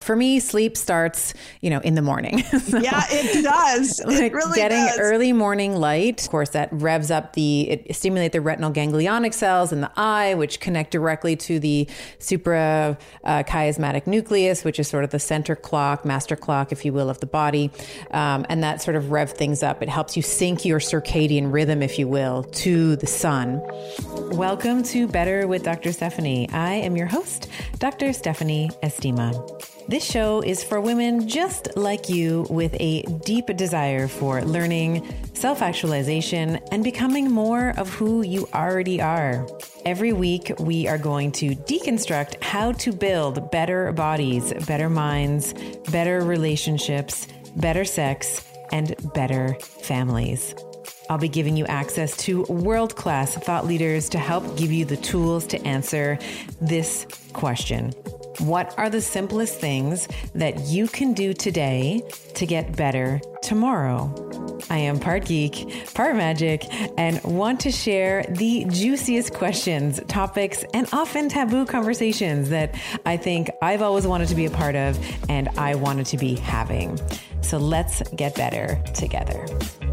For me, sleep starts, in the morning. So, yeah, it does. It really getting does. early morning light, of course, that revs up it stimulates the retinal ganglionic cells in the eye, which connect directly to the suprachiasmatic nucleus, which is sort of the center clock, master clock, if you will, of the body. And that sort of rev things up. It helps you sync your circadian rhythm, if you will, to the sun. Welcome to Better with Dr. Stephanie. I am your host, Dr. Stephanie Estima. This show is for women just like you with a deep desire for learning, self-actualization, and becoming more of who you already are. Every week, we are going to deconstruct how to build better bodies, better minds, better relationships, better sex, and better families. I'll be giving you access to world-class thought leaders to help give you the tools to answer this question. What are the simplest things that you can do today to get better tomorrow? I am part geek, part magic, and want to share the juiciest questions, topics, and often taboo conversations that I think I've always wanted to be a part of and I wanted to be having. So let's get better together.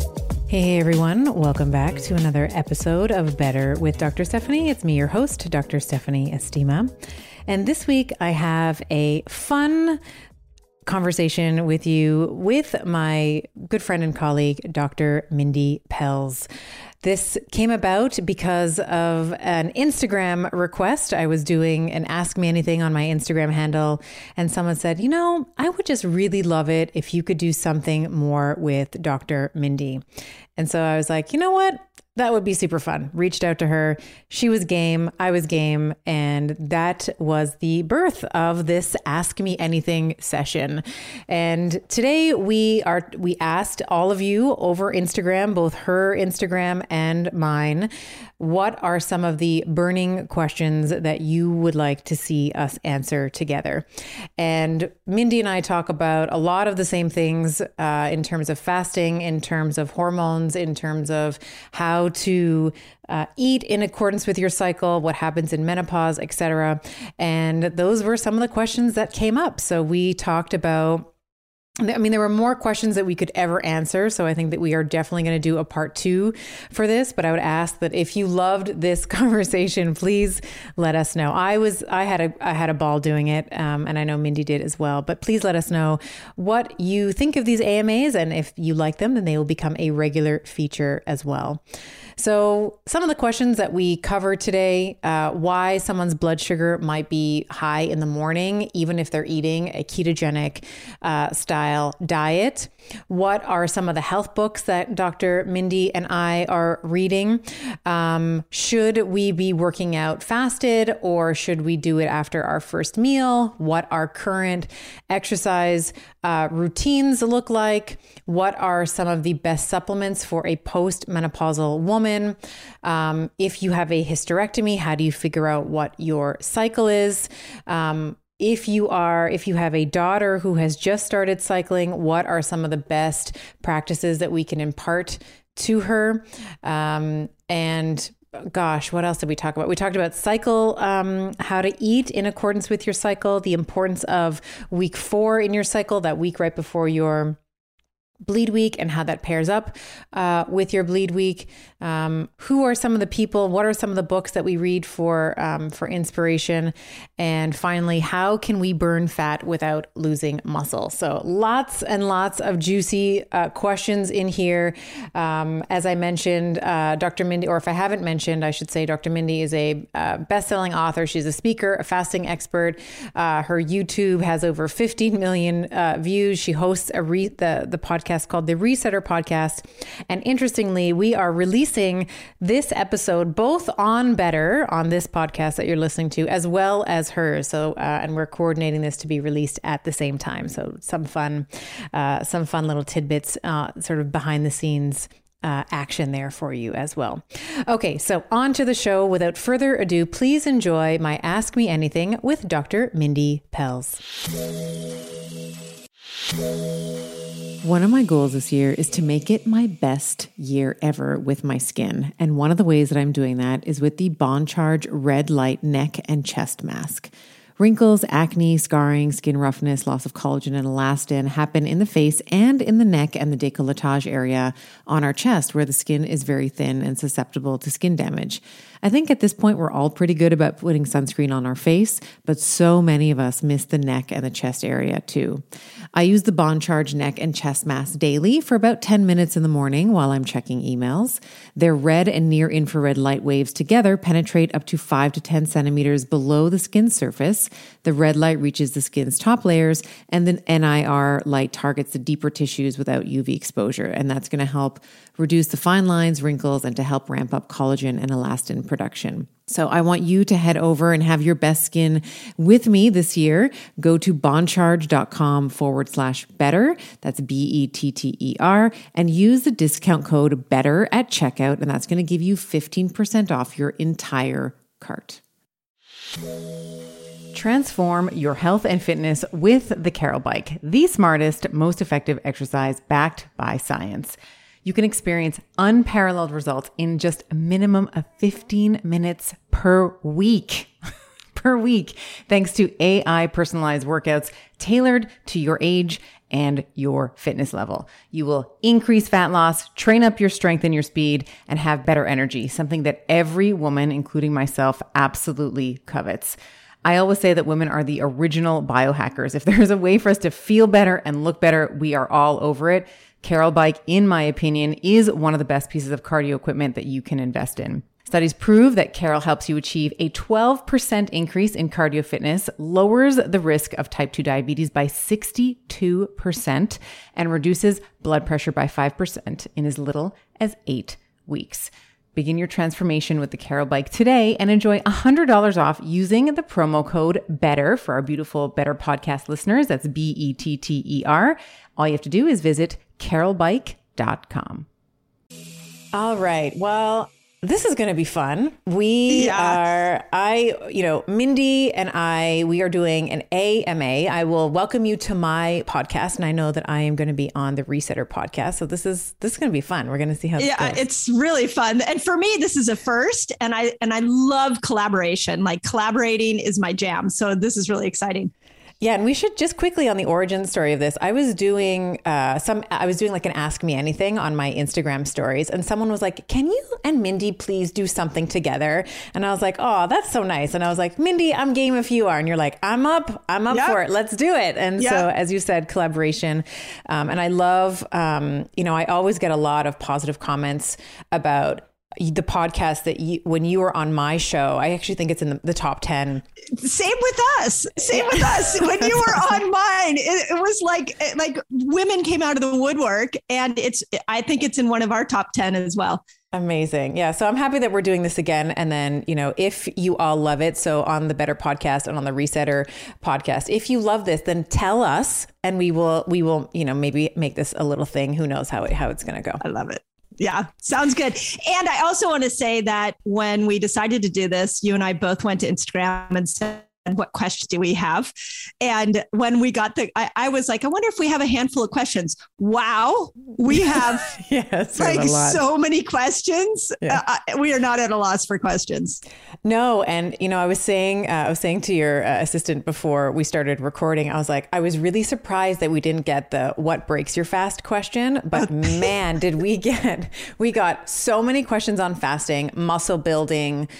Hey everyone, welcome back to another episode of Better with Dr. Stephanie. It's me, your host, Dr. Stephanie Estima. And this week I have a fun conversation with you with my good friend and colleague, Dr. Mindy Pelz. This came about because of an Instagram request. I was doing an Ask Me Anything on my Instagram handle, and someone said, I would just really love it if you could do something more with Dr. Mindy. And so I was like, you know what? That would be super fun. Reached out to her. She was game. I was game. And that was the birth of this Ask Me Anything session. And today we asked all of you over Instagram, both her Instagram and mine, what are some of the burning questions that you would like to see us answer together? And Mindy and I talk about a lot of the same things in terms of fasting, in terms of hormones, in terms of how to eat in accordance with your cycle, what happens in menopause, etc. And those were some of the questions that came up. So we talked about, there were more questions that we could ever answer. So I think that we are definitely going to do a part 2 for this, but I would ask that if you loved this conversation, please let us know. I had a ball doing it. And I know Mindy did as well, but please let us know what you think of these AMAs. And if you like them, then they will become a regular feature as well. So some of the questions that we cover today, why someone's blood sugar might be high in the morning, even if they're eating a ketogenic style diet. What are some of the health books that Dr. Mindy and I are reading? Should we be working out fasted, or should we do it after our first meal? What our current exercise routines look like? What are some of the best supplements for a post-menopausal woman? If you have a hysterectomy, how do you figure out what your cycle is? If you have a daughter who has just started cycling, what are some of the best practices that we can impart to her? And gosh, what else did we talk about? We talked about cycle, how to eat in accordance with your cycle, the importance of week 4 in your cycle, that week right before your bleed week, and how that pairs up with your bleed week. Who are some of the people? What are some of the books that we read for inspiration? And finally, how can we burn fat without losing muscle? So lots and lots of juicy questions in here. As I mentioned, Dr. Mindy, or if I haven't mentioned, I should say Dr. Mindy is a best-selling author. She's a speaker, a fasting expert. Her YouTube has over 15 million views. She hosts the podcast called the Resetter Podcast. And interestingly, we are releasing this episode both on Better, on this podcast that you're listening to, as well as hers. So, and we're coordinating this to be released at the same time. So some fun little tidbits, sort of behind the scenes action there for you as well. Okay, so on to the show. Without further ado, please enjoy my Ask Me Anything with Dr. Mindy Pelz. One of my goals this year is to make it my best year ever with my skin. And one of the ways that I'm doing that is with the Bond Charge Red Light Neck and Chest Mask. Wrinkles, acne, scarring, skin roughness, loss of collagen and elastin happen in the face and in the neck and the décolletage area on our chest, where the skin is very thin and susceptible to skin damage. I think at this point, we're all pretty good about putting sunscreen on our face, but so many of us miss the neck and the chest area too. I use the Bond Charge neck and chest mask daily for about 10 minutes in the morning while I'm checking emails. Their red and near infrared light waves together penetrate up to 5 to 10 centimeters below the skin surface. The red light reaches the skin's top layers, and the NIR light targets the deeper tissues without UV exposure. And that's going to help reduce the fine lines, wrinkles, and to help ramp up collagen and elastin production. So I want you to head over and have your best skin with me this year. Go to bondcharge.com/better. That's BETTER, and use the discount code BETTER at checkout. And that's going to give you 15% off your entire cart. Transform your health and fitness with the Carol Bike, the smartest, most effective exercise backed by science. You can experience unparalleled results in just a minimum of 15 minutes per week. Thanks to AI personalized workouts tailored to your age and your fitness level. You will increase fat loss, train up your strength and your speed, and have better energy, something that every woman, including myself, absolutely covets. I always say that women are the original biohackers. If there's a way for us to feel better and look better, we are all over it. Carol Bike, in my opinion, is one of the best pieces of cardio equipment that you can invest in. Studies prove that Carol helps you achieve a 12% increase in cardio fitness, lowers the risk of type 2 diabetes by 62%, and reduces blood pressure by 5% in as little as 8 weeks. Begin your transformation with the Carol Bike today and enjoy $100 off using the promo code BETTER for our beautiful Better Podcast listeners. That's BETTER. All you have to do is visit carolbike.com. All right. Well, this is going to be fun. Mindy and we are doing an AMA. I will welcome you to my podcast, and I know that I am going to be on the Resetter podcast. So this is going to be fun. We're going to see how this goes. It's really fun. And for me, this is a first, and I love collaboration. Like, collaborating is my jam. So this is really exciting. Yeah, and we should just quickly on the origin story of this. I was doing like an Ask Me Anything on my Instagram stories, and someone was like, "Can you and Mindy please do something together?" And I was like, "Oh, that's so nice." And I was like, "Mindy, I'm game if you are." And you're like, "I'm up yep. for it. Let's do it." And yep. So, as you said, collaboration. And I love, I always get a lot of positive comments about the podcast that when you were on my show. I actually think it's in the top 10. Same with us. When you were on mine, it was like women came out of the woodwork, and I think it's in one of our top 10 as well. Amazing. Yeah. So I'm happy that we're doing this again. And then, if you all love it, so on the Better Podcast and on the Resetter podcast, if you love this, then tell us, and we will, maybe make this a little thing. Who knows how it's going to go. I love it. Yeah, sounds good. And I also want to say that when we decided to do this, you and I both went to Instagram and said, what questions do we have? And when we got I was like, I wonder if we have a handful of questions. Wow. We have so many questions. Yeah. We are not at a loss for questions. No. And, I was saying to your assistant before we started recording, I was like, I was really surprised that we didn't get the what breaks your fast question, but man, did we got so many questions on fasting, muscle building,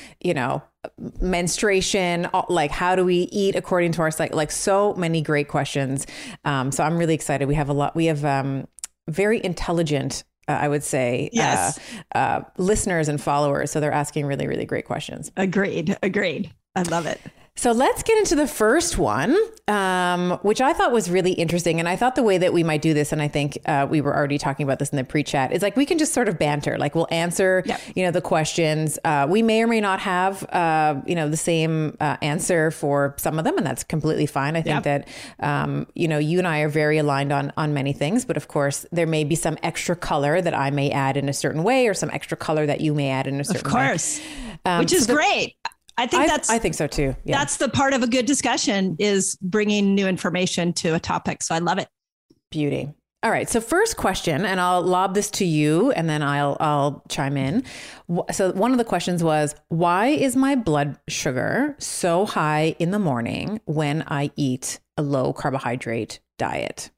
menstruation, like how do we eat according to our cycle, like so many great questions. So I'm really excited. We have very intelligent, I would say, yes. Listeners and followers. So they're asking really, really great questions. Agreed. I love it. So let's get into the first one, which I thought was really interesting. And I thought the way that we might do this, and I think we were already talking about this in the pre-chat, is like we can just sort of banter. Like we'll answer, the questions. We may or may not have, the same answer for some of them, and that's completely fine. I think that, you and I are very aligned on many things, but of course there may be some extra color that I may add in a certain way, or some extra color that you may add in a certain way. Of course, which is great. I think so too. Yeah. That's the part of a good discussion, is bringing new information to a topic. So I love it. Beauty. All right. So first question, and I'll lob this to you and then I'll chime in. So one of the questions was, why is my blood sugar so high in the morning when I eat a low carbohydrate diet?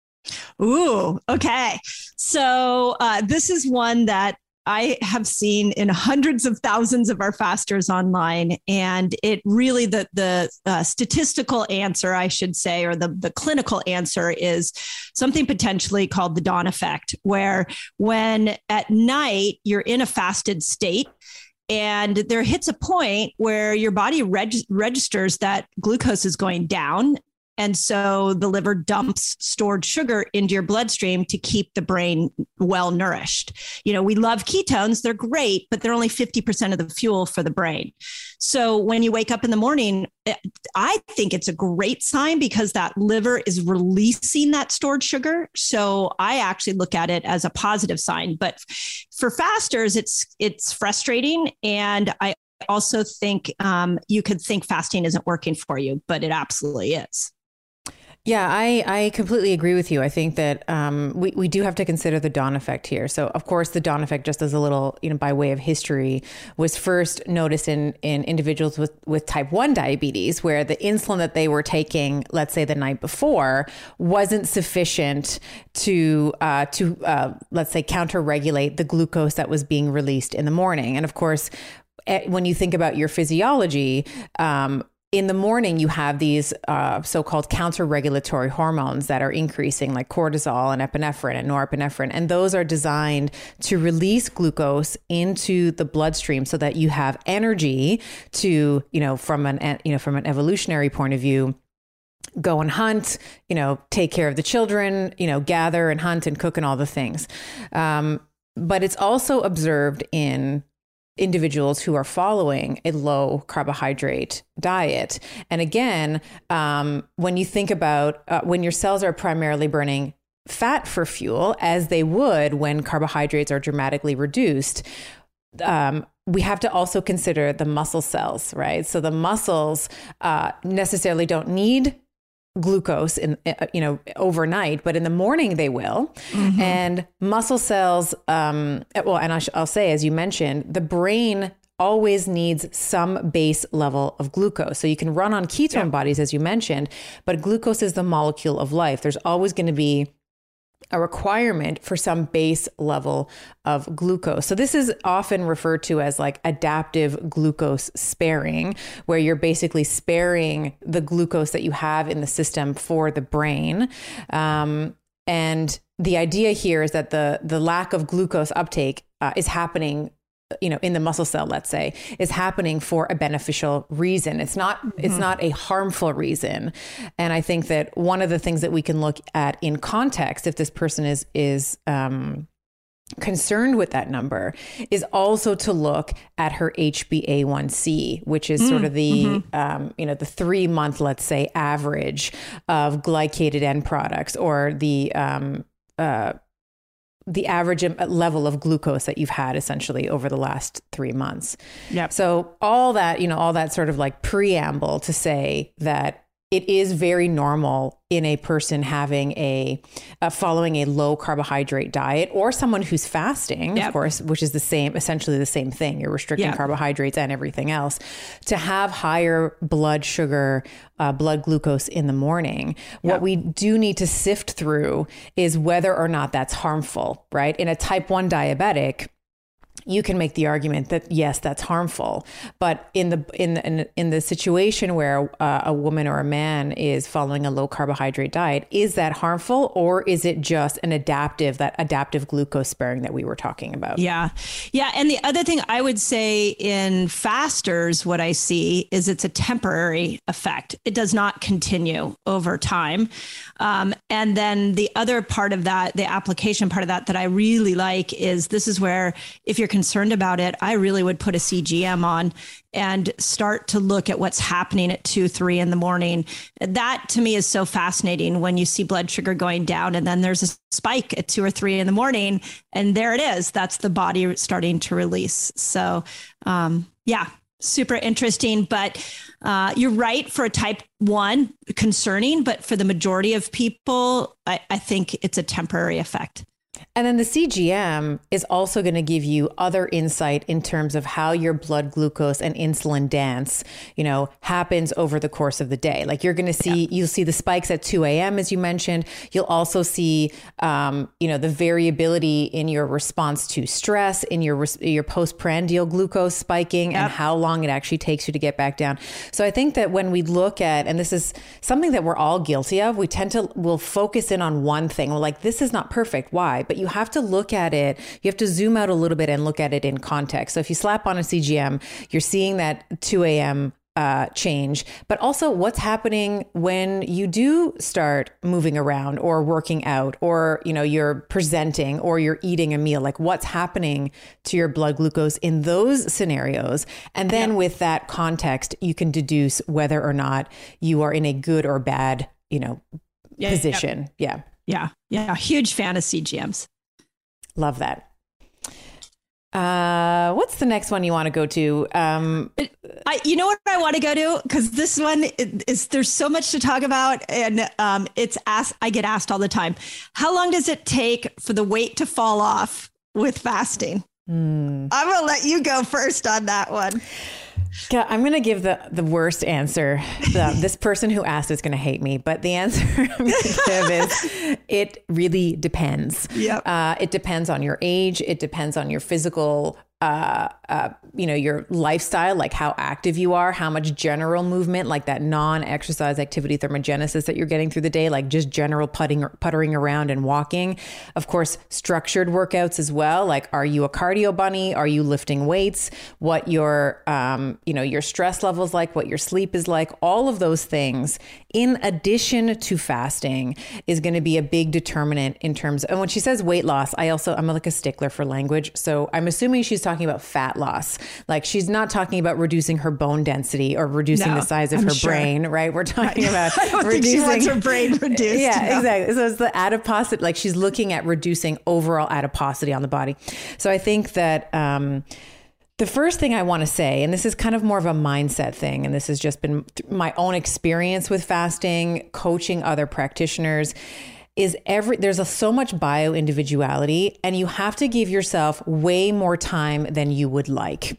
Ooh, okay. So this is one that I have seen in hundreds of thousands of our fasters online. And it really, the statistical answer, I should say, or the clinical answer is something potentially called the dawn effect, where when at night you're in a fasted state, and there hits a point where your body registers that glucose is going down. And so the liver dumps stored sugar into your bloodstream to keep the brain well nourished. You know, we love ketones. They're great, but they're only 50% of the fuel for the brain. So when you wake up in the morning, I think it's a great sign because that liver is releasing that stored sugar. So I actually look at it as a positive sign. But for fasters, it's frustrating. And I also think you could think fasting isn't working for you, but it absolutely is. Yeah, I completely agree with you. I think that we do have to consider the dawn effect here. So, of course, the dawn effect, just as a little, by way of history, was first noticed in individuals with type 1 diabetes, where the insulin that they were taking, let's say the night before, wasn't sufficient to let's say, counter-regulate the glucose that was being released in the morning. And of course, when you think about your physiology, in the morning, you have these so-called counter-regulatory hormones that are increasing, like cortisol and epinephrine and norepinephrine. And those are designed to release glucose into the bloodstream so that you have energy to, from an evolutionary point of view, go and hunt, take care of the children, gather and hunt and cook and all the things. But it's also observed in individuals who are following a low carbohydrate diet. And again, when you think about when your cells are primarily burning fat for fuel, as they would when carbohydrates are dramatically reduced, we have to also consider the muscle cells, right? So the muscles necessarily don't need glucose overnight, but in the morning they will. Mm-hmm. And muscle cells, I'll say, as you mentioned, the brain always needs some base level of glucose. So you can run on ketone bodies, as you mentioned, but glucose is the molecule of life. There's always going to be a requirement for some base level of glucose. So this is often referred to as like adaptive glucose sparing, where you're basically sparing the glucose that you have in the system for the brain. And the idea here is that the lack of glucose uptake is happening in the muscle cell, let's say, is happening for a beneficial reason. It's not a harmful reason. And I think that one of the things that we can look at in context, if this person is concerned with that number, is also to look at her HbA1c, which is sort of the, the 3-month, let's say, average of glycated end products, or the average level of glucose that you've had essentially over the last 3 months. Yep. So all that sort of like preamble to say that it is very normal in a person having following a low carbohydrate diet, or someone who's fasting, of course, which is essentially the same thing. You're restricting carbohydrates and everything else, to have higher blood sugar, blood glucose in the morning. What we do need to sift through is whether or not that's harmful, right? In a type 1 diabetic, you can make the argument that yes, that's harmful. But in the situation where a woman or a man is following a low carbohydrate diet, is that harmful, or is it just that adaptive glucose sparing that we were talking about? Yeah. And the other thing I would say in fasters, what I see is it's a temporary effect. It does not continue over time. And then the other part of that, the application part of that I really like, is this is where, if you're concerned about it, I really would put a CGM on and start to look at what's happening at 2-3 in the morning. That to me is so fascinating, when you see blood sugar going down and then there's a spike at 2 or 3 in the morning, and there it is. That's the body starting to release. So, super interesting. But you're right, for a type 1, concerning, but for the majority of people, I think it's a temporary effect. And then the CGM is also going to give you other insight in terms of how your blood glucose and insulin dance, happens over the course of the day. Like you're going to see, you'll see the spikes at 2 a.m., as you mentioned. You'll also see, the variability in your response to stress, in your postprandial glucose spiking, and how long it actually takes you to get back down. So I think that when we look at, and this is something that we're all guilty of, we'll focus in on one thing. We're like, this is not perfect. Why? But you have to look at it. You have to zoom out a little bit and look at it in context. So if you slap on a CGM, you're seeing that 2 a.m. Change, but also what's happening when you do start moving around or working out, or, you're presenting or you're eating a meal, like what's happening to your blood glucose in those scenarios. And then with that context, you can deduce whether or not you are in a good or bad, position. Yeah. Huge fan of CGMs. Love that. What's the next one you want to go to? You know what I want to go to? Because this one is, there's so much to talk about, and I get asked all the time, how long does it take for the weight to fall off with fasting? I'm going to let you go first on that one. Yeah, I'm going to give the worst answer. This person who asked is going to hate me, but the answer I'm going to give is it really depends. Yep. It depends on your age. It depends on your physical your lifestyle, like how active you are, how much general movement, like that non-exercise activity thermogenesis that you're getting through the day, like just general puttering around and walking. Of course, structured workouts as well. Like, are you a cardio bunny? Are you lifting weights? What your stress levels like, what your sleep is like, all of those things, in addition to fasting, is going to be a big determinant in terms of, and when she says weight loss, I'm like a stickler for language. So I'm assuming she's talking about fat loss. Like, she's not talking about reducing her bone density or reducing the size of her brain, right? We're talking about reducing, she wants her brain reduced. Yeah, exactly. So it's the adiposity, like she's looking at reducing overall adiposity on the body. So I think that, the first thing I want to say, and this is kind of more of a mindset thing, and this has just been my own experience with fasting, coaching other practitioners, is there's so much bio-individuality, and you have to give yourself way more time than you would like.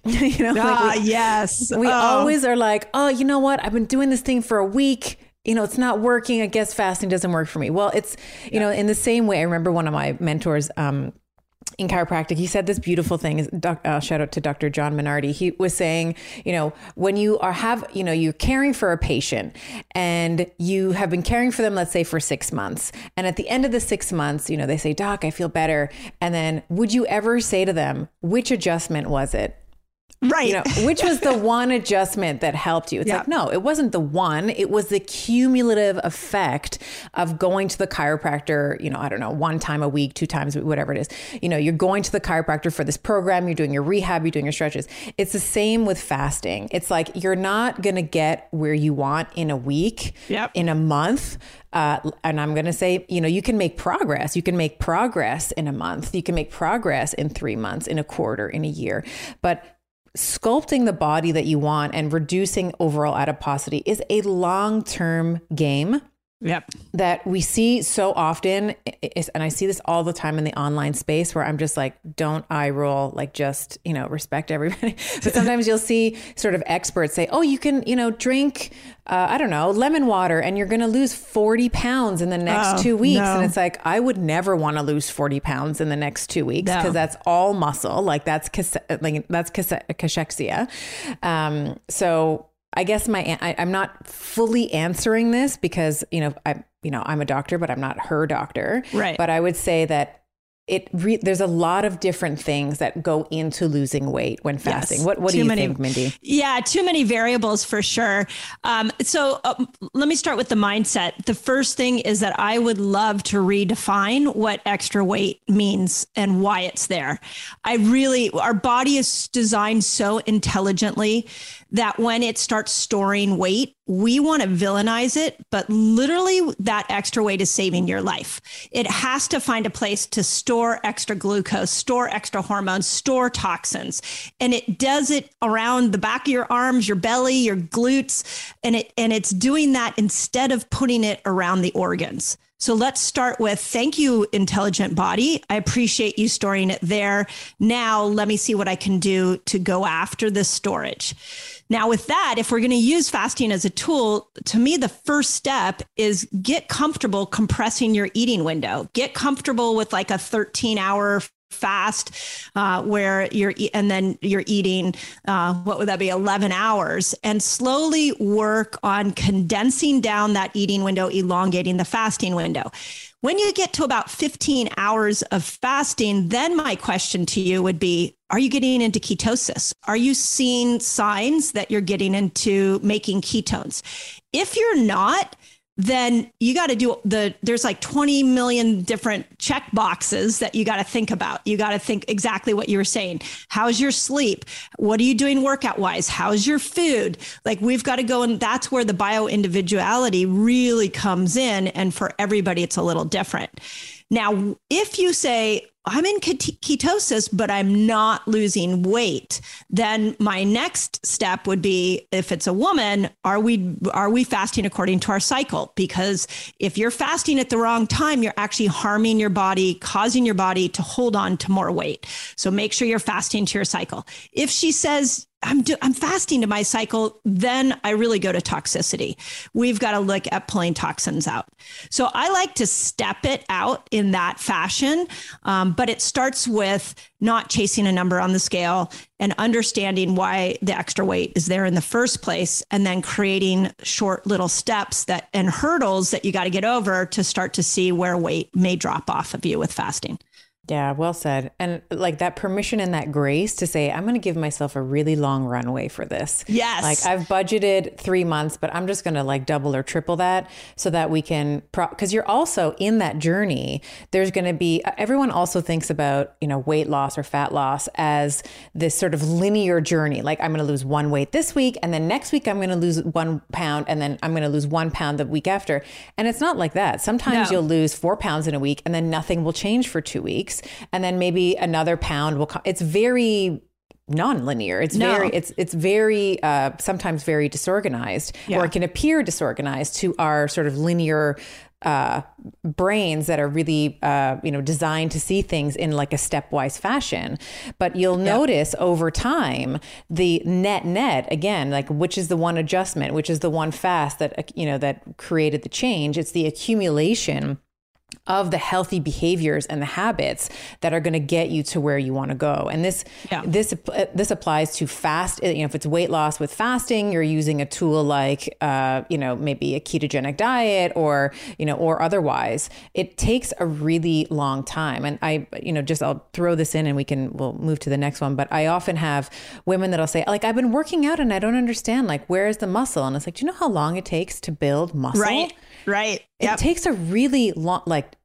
Yes. We always are like, oh, you know what? I've been doing this thing for a week. It's not working. I guess fasting doesn't work for me. Well, it's, in the same way, I remember one of my mentors, in chiropractic, he said this beautiful thing. Shout out to Dr. John Minardi. He was saying, when you you're caring for a patient and you have been caring for them, let's say for 6 months. And at the end of the 6 months, they say, Doc, I feel better. And then would you ever say to them, which adjustment was it? Right. Which was the one adjustment that helped you? It's like, no, it wasn't the one. It was the cumulative effect of going to the chiropractor, I don't know, 1 time a week, 2 times, whatever it is. You're going to the chiropractor for this program. You're doing your rehab. You're doing your stretches. It's the same with fasting. It's like, you're not going to get where you want in a week, in a month. And I'm going to say, you can make progress. You can make progress in a month. You can make progress in 3 months, in a quarter, in a year. But sculpting the body that you want and reducing overall adiposity is a long-term game. That we see so often, and I see this all the time in the online space, where I'm just like, don't eye roll, like just, respect everybody. But sometimes you'll see sort of experts say, oh, you can, drink, lemon water, and you're going to lose 40 pounds in the next 2 weeks. No. And it's like, I would never want to lose 40 pounds in the next 2 weeks, because that's all muscle. Like that's cachexia. So I guess I'm not fully answering this because, I'm a doctor, but I'm not her doctor. Right. But I would say that there's a lot of different things that go into losing weight when fasting. Yes. What do you think, Mindy? Yeah, too many variables for sure. So let me start with the mindset. The first thing is that I would love to redefine what extra weight means and why it's there. Our body is designed so intelligently that when it starts storing weight, we want to villainize it, but literally that extra weight is saving your life. It has to find a place to store store extra glucose, store extra hormones, store toxins. And it does it around the back of your arms, your belly, your glutes. And it's doing that instead of putting it around the organs. So let's start with, thank you, intelligent body. I appreciate you storing it there. Now let me see what I can do to go after this storage. Now with that, if we're going to use fasting as a tool, to me, the first step is get comfortable compressing your eating window. Get comfortable with like a 13-hour fast where you're eating, what would that be, 11 hours, and slowly work on condensing down that eating window, elongating the fasting window. When you get to about 15 hours of fasting, then my question to you would be, are you getting into ketosis? Are you seeing signs that you're getting into making ketones? If you're not, then you got to do there's like 20 million different check boxes that you got to think about. You got to think exactly what you were saying. How's your sleep? What are you doing workout wise? How's your food? Like we've got to go, and that's where the bio individuality really comes in. And for everybody, it's a little different. Now, if you say, I'm in ketosis, but I'm not losing weight, then my next step would be, if it's a woman, are we fasting according to our cycle? Because if you're fasting at the wrong time, you're actually harming your body, causing your body to hold on to more weight. So make sure you're fasting to your cycle. If she says, I'm fasting to my cycle, then I really go to toxicity. We've got to look at pulling toxins out. So I like to step it out in that fashion. But it starts with not chasing a number on the scale and understanding why the extra weight is there in the first place, and then creating short little steps and hurdles that you got to get over to start to see where weight may drop off of you with fasting. Yeah, well said. And like that permission and that grace to say, I'm going to give myself a really long runway for this. Yes. Like I've budgeted 3 months, but I'm just going to like double or triple that so that we can, because you're also in that journey. There's going to be, everyone also thinks about, weight loss or fat loss as this sort of linear journey. Like I'm going to lose one weight this week, and then next week I'm going to lose 1 pound, and then I'm going to lose 1 pound the week after. And it's not like that. Sometimes you'll lose 4 pounds in a week, and then nothing will change for 2 weeks. And then maybe another pound will come. It's very non-linear. It's very sometimes very disorganized, or it can appear disorganized to our sort of linear brains that are really, designed to see things in like a stepwise fashion. But you'll notice over time, the net again, like which is the one adjustment, which is the one fast that, that created the change. It's the accumulation of the healthy behaviors and the habits that are going to get you to where you want to go. And this applies to fast. If it's weight loss with fasting, you're using a tool like, maybe a ketogenic diet or otherwise. It takes a really long time. And I'll throw this in and we'll move to the next one. But I often have women that'll say, like, I've been working out and I don't understand, like, where's the muscle? And it's like, do you know how long it takes to build muscle? Right. It takes a really long,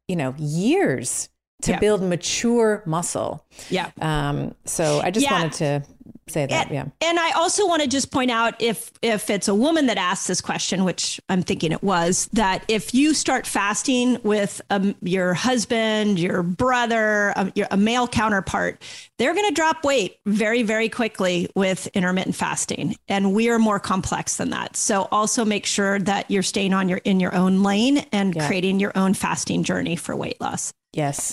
years to build mature muscle. Yeah. So I just wanted to say that. And I also want to just point out, if it's a woman that asked this question, which I'm thinking it was, that if you start fasting with your husband, your brother, a male counterpart, they're going to drop weight very, very quickly with intermittent fasting. And we are more complex than that. So also make sure that you're staying in your own lane and creating your own fasting journey for weight loss. Yes.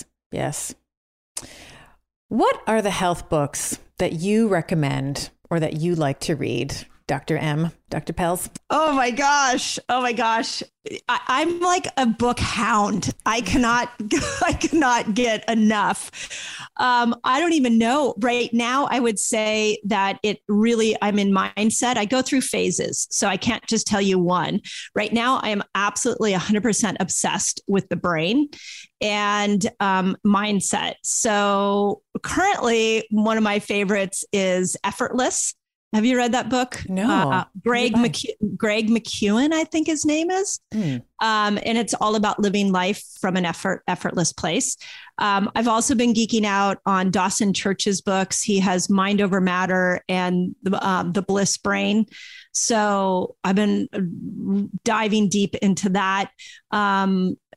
What are the health books that you recommend or that you like to read, Dr. Pelz? Oh my gosh. I'm like a book hound. I cannot get enough. I don't even know right now. I would say that I'm in mindset. I go through phases, so I can't just tell you one. Right now, I am absolutely 100% obsessed with the brain and mindset. So currently, one of my favorites is Effortless. Have you read that book? No. Greg McKeown, I think his name is. And it's all about living life from an effortless place. I've also been geeking out on Dawson Church's books. He has Mind Over Matter and the Bliss Brain. So I've been diving deep into that.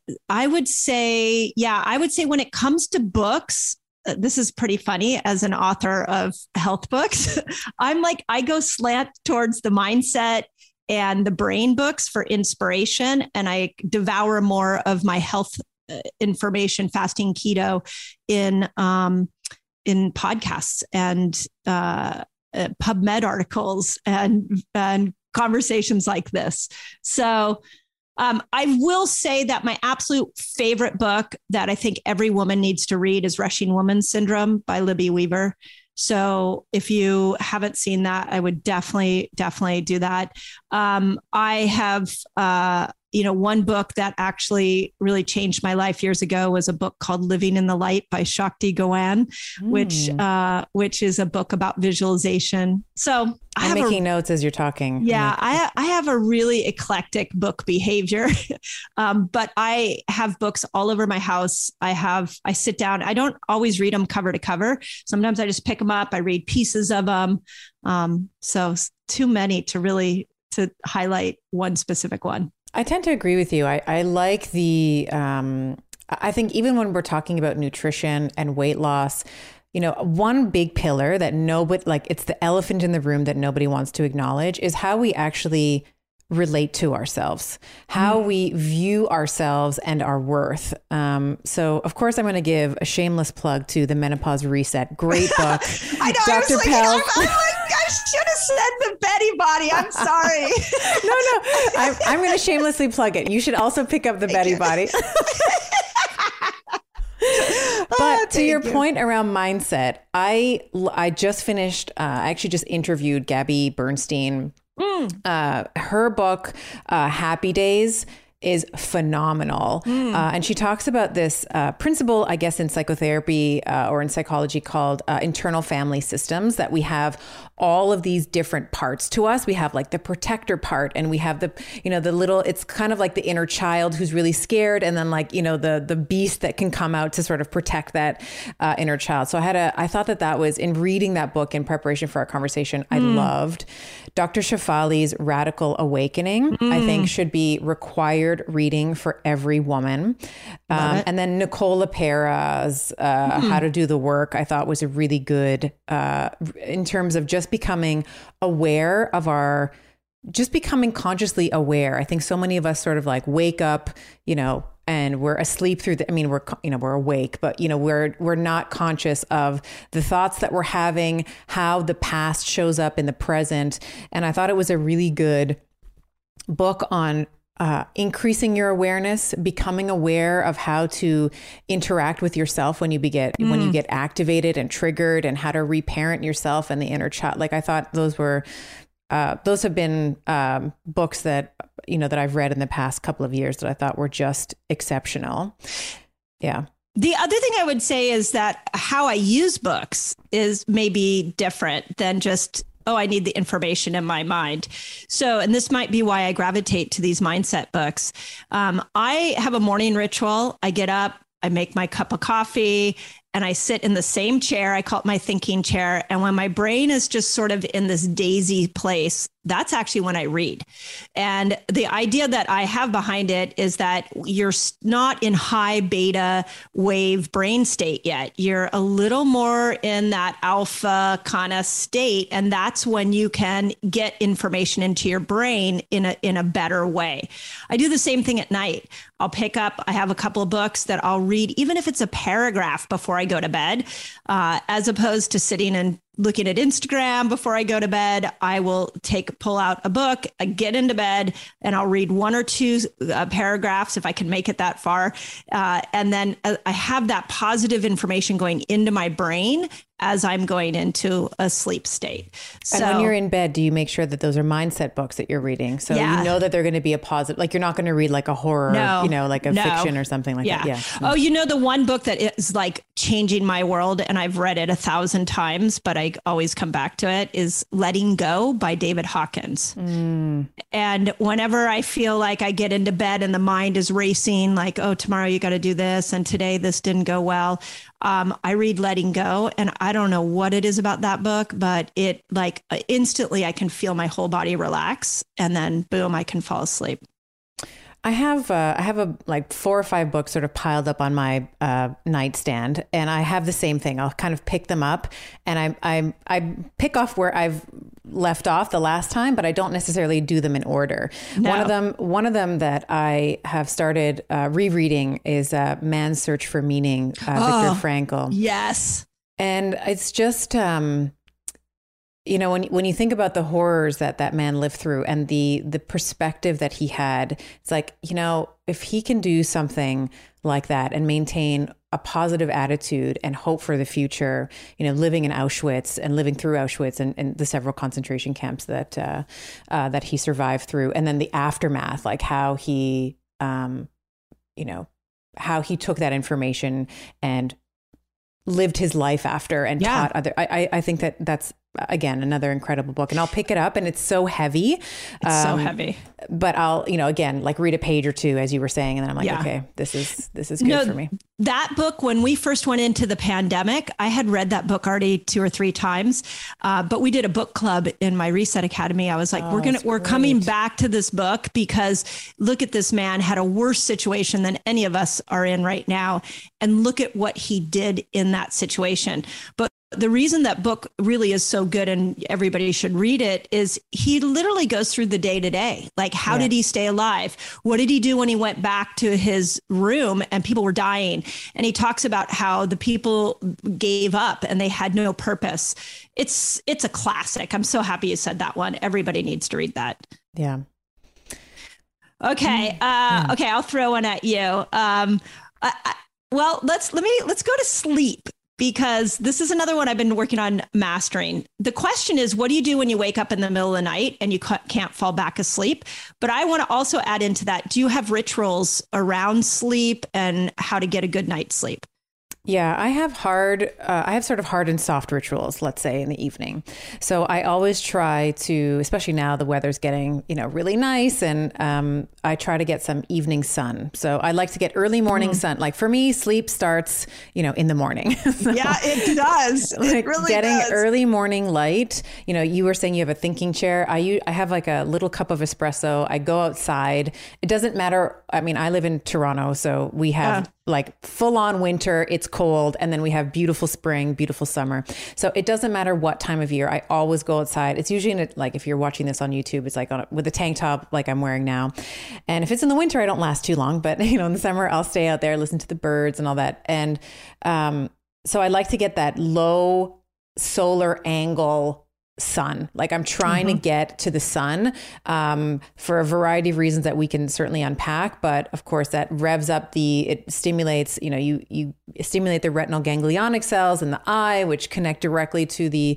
I would say, when it comes to books, this is pretty funny as an author of health books. I go slant towards the mindset and the brain books for inspiration. And I devour more of my health information, fasting, keto in podcasts and PubMed articles and conversations like this. So I will say that my absolute favorite book that I think every woman needs to read is Rushing Woman's Syndrome by Libby Weaver. So if you haven't seen that, I would definitely do that. I have, one book that actually really changed my life years ago was a book called Living in the Light by Shakti Gawan, which is a book about visualization. So I'm making notes as you're talking. Yeah, I have a really eclectic book behavior, but I have books all over my house. I sit down. I don't always read them cover to cover. Sometimes I just pick them up. I read pieces of them. So too many to highlight one specific one. I tend to agree with you. I like I think even when we're talking about nutrition and weight loss, one big pillar that it's the elephant in the room that nobody wants to acknowledge is how we actually relate to ourselves, how we view ourselves and our worth. So of course I'm going to give a shameless plug to The Menopause Reset. Great book. I know. Dr. Pelz. I should have said the Betty Body. I'm sorry. No. I'm going to shamelessly plug it. You should also pick up the Betty Body. But to your point around mindset, I just finished, I actually just interviewed Gabby Bernstein. Her book, Happy Days, is phenomenal. And she talks about this principle, I guess, in psychotherapy or in psychology called internal family systems, that we have all of these different parts to us. We have like the protector part, and we have the little, it's kind of like the inner child who's really scared. And then the beast that can come out to sort of protect that inner child. So I thought that was, in reading that book in preparation for our conversation, I loved Dr. Shefali's Radical Awakening. I think should be required reading for every woman. And then Nicole LaPera's How to Do the Work, I thought was a really good, in terms of just becoming aware of just becoming consciously aware. I think so many of us sort of wake up, and we're asleep through we're awake, but we're not conscious of the thoughts that we're having, how the past shows up in the present. And I thought it was a really good book on increasing your awareness, becoming aware of how to interact with yourself when you get activated and triggered, and how to reparent yourself and the inner child. I thought those have been books that that I've read in the past couple of years that I thought were just exceptional. Yeah. The other thing I would say is that how I use books is maybe different than just, I need the information in my mind. So, and this might be why I gravitate to these mindset books. I have a morning ritual. I get up, I make my cup of coffee, and I sit in the same chair. I call it my thinking chair. And when my brain is just sort of in this daisy place, that's actually when I read. And the idea that I have behind it is that you're not in high beta wave brain state yet. You're a little more in that alpha kind of state. And that's when you can get information into your brain in a better way. I do the same thing at night. I'll pick up, I have a couple of books that I'll read, even if it's a paragraph before I go to bed, as opposed to sitting and looking at Instagram before I go to bed. I will pull out a book, get into bed, and I'll read one or two paragraphs if I can make it that far. And then I have that positive information going into my brain as I'm going into a sleep state. And when you're in bed, do you make sure that those are mindset books that you're reading? So you know that they're going to be a positive, you're not going to read a horror, fiction or something like that. Yeah. Oh, the one book that is changing my world, and I've read it 1,000 times, but I always come back to it, is Letting Go by David Hawkins. And whenever I feel like I get into bed and the mind is racing, tomorrow you got to do this, and today this didn't go well, I read Letting Go, and I don't know what it is about that book, but it instantly I can feel my whole body relax, and then boom, I can fall asleep. I have like 4 or 5 books sort of piled up on my nightstand, and I have the same thing. I'll kind of pick them up, and I pick off where I've left off the last time, but I don't necessarily do them in order. No. One of them that I have started rereading is Man's Search for Meaning, Viktor Frankl. Yes. And it's just, when you think about the horrors that man lived through and the perspective that he had, it's like, if he can do something like that and maintain a positive attitude and hope for the future, living in Auschwitz and living through Auschwitz and the several concentration camps that he survived through. And then the aftermath, like how he took that information and lived his life after and taught other. I think that's, again, another incredible book, and I'll pick it up, and it's so heavy. It's so heavy. But I'll, again, like read a page or two, as you were saying, and then I'm like, okay, this is good for me. That book, when we first went into the pandemic, I had read that book already 2 or 3 times, but we did a book club in my Reset Academy. I was like, we're coming back to this book because look at this man had a worse situation than any of us are in right now, and look at what he did in that situation. But the reason that book really is so good and everybody should read it is he literally goes through the day to day. Like, how did he stay alive? What did he do when he went back to his room and people were dying? And he talks about how the people gave up and they had no purpose. It's a classic. I'm so happy you said that one. Everybody needs to read that. Yeah. Okay. Okay. I'll throw one at you. Well, let's go to sleep, because this is another one I've been working on mastering. The question is, what do you do when you wake up in the middle of the night and you can't fall back asleep? But I want to also add into that, do you have rituals around sleep and how to get a good night's sleep? Yeah, I have sort of hard and soft rituals, let's say, in the evening. So I always try to, especially now the weather's getting, really nice, and I try to get some evening sun. So I like to get early morning sun. Like, for me, sleep starts, in the morning. So, yeah, it does. It really getting does. Early morning light. You were saying you have a thinking chair. I have like a little cup of espresso. I go outside. It doesn't matter. I mean, I live in Toronto, so we have like full on winter, it's cold, and then we have beautiful spring, beautiful summer. So it doesn't matter what time of year, I always go outside. It's usually like, if you're watching this on YouTube, it's like with a tank top like I'm wearing now. And if it's in the winter, I don't last too long, but in the summer, I'll stay out there, listen to the birds and all that. And so I like to get that low solar angle sun. Like, I'm trying to get to the sun for a variety of reasons that we can certainly unpack. But of course, that revs up it stimulates, you stimulate the retinal ganglionic cells in the eye, which connect directly to the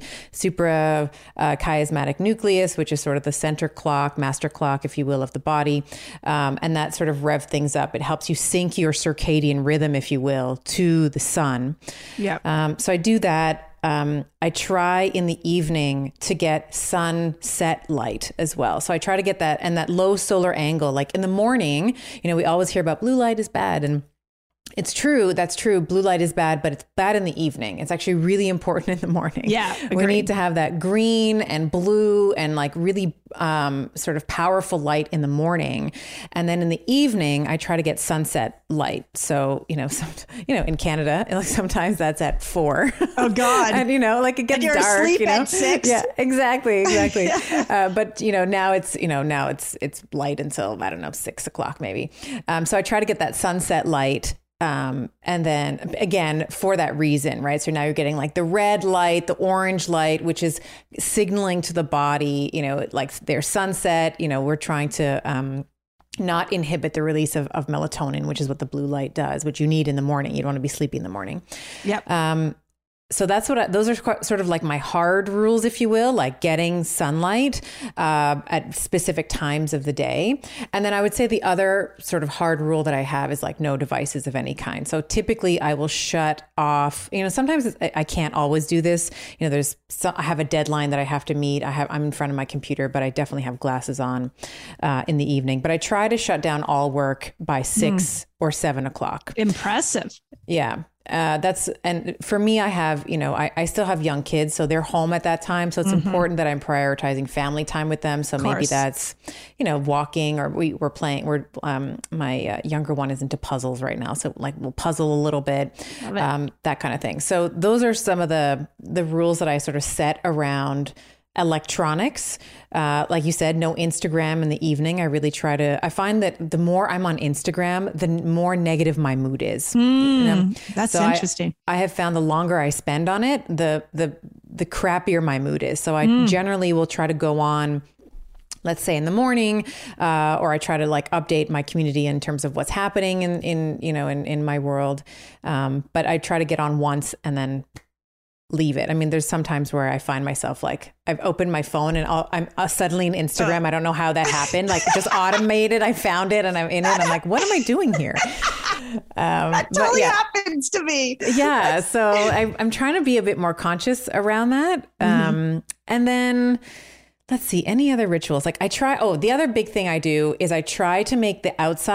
suprachiasmatic nucleus, which is sort of the center clock, master clock, if you will, of the body. And that sort of rev things up. It helps you sync your circadian rhythm, if you will, to the sun. Yeah. So I do that. I try in the evening to get sunset light as well. So I try to get that, and that low solar angle. Like in the morning, we always hear about blue light is bad, and it's true. That's true. Blue light is bad, but it's bad in the evening. It's actually really important in the morning. Yeah. Agreed. We need to have that green and blue and like really sort of powerful light in the morning. And then in the evening, I try to get sunset light. So, in Canada, like sometimes that's at 4. Oh God. And, like it gets and you're dark. asleep at 6. Yeah, exactly. But, now it's light until, I don't know, 6 o'clock maybe. So I try to get that sunset light. And then again, for that reason, right? So now you're getting like the red light, the orange light, which is signaling to the body, like their sunset, we're trying to, not inhibit the release of melatonin, which is what the blue light does, which you need in the morning. You don't want to be sleepy in the morning. Yep. So that's those are sort of like my hard rules, if you will, like getting sunlight at specific times of the day. And then I would say the other sort of hard rule that I have is like no devices of any kind. So typically I will shut off, sometimes I can't always do this. I have a deadline that I have to meet. I'm in front of my computer, but I definitely have glasses on in the evening. But I try to shut down all work by 6 or 7 o'clock. Impressive. Yeah. And for me, I have, I still have young kids, so they're home at that time. So it's important that I'm prioritizing family time with them. So maybe that's, walking, or my younger one is into puzzles right now. So like we'll puzzle a little bit, that kind of thing. So those are some of the rules that I sort of set around electronics. Like you said, no Instagram in the evening. I find that the more I'm on Instagram, the more negative my mood is. That's interesting. I have found the longer I spend on it, the crappier my mood is. So I generally will try to go on, let's say in the morning, or I try to like update my community in terms of what's happening in my world. But I try to get on once and then leave it. I mean, there's sometimes where I find myself like I've opened my phone and I'm suddenly in Instagram. I don't know how that happened. Like just automated. I found it and I'm in it. I'm like, what am I doing here? That totally happens to me. Yeah. So I'm trying to be a bit more conscious around that. And then let's see, any other rituals? Like the other big thing I do is I try to make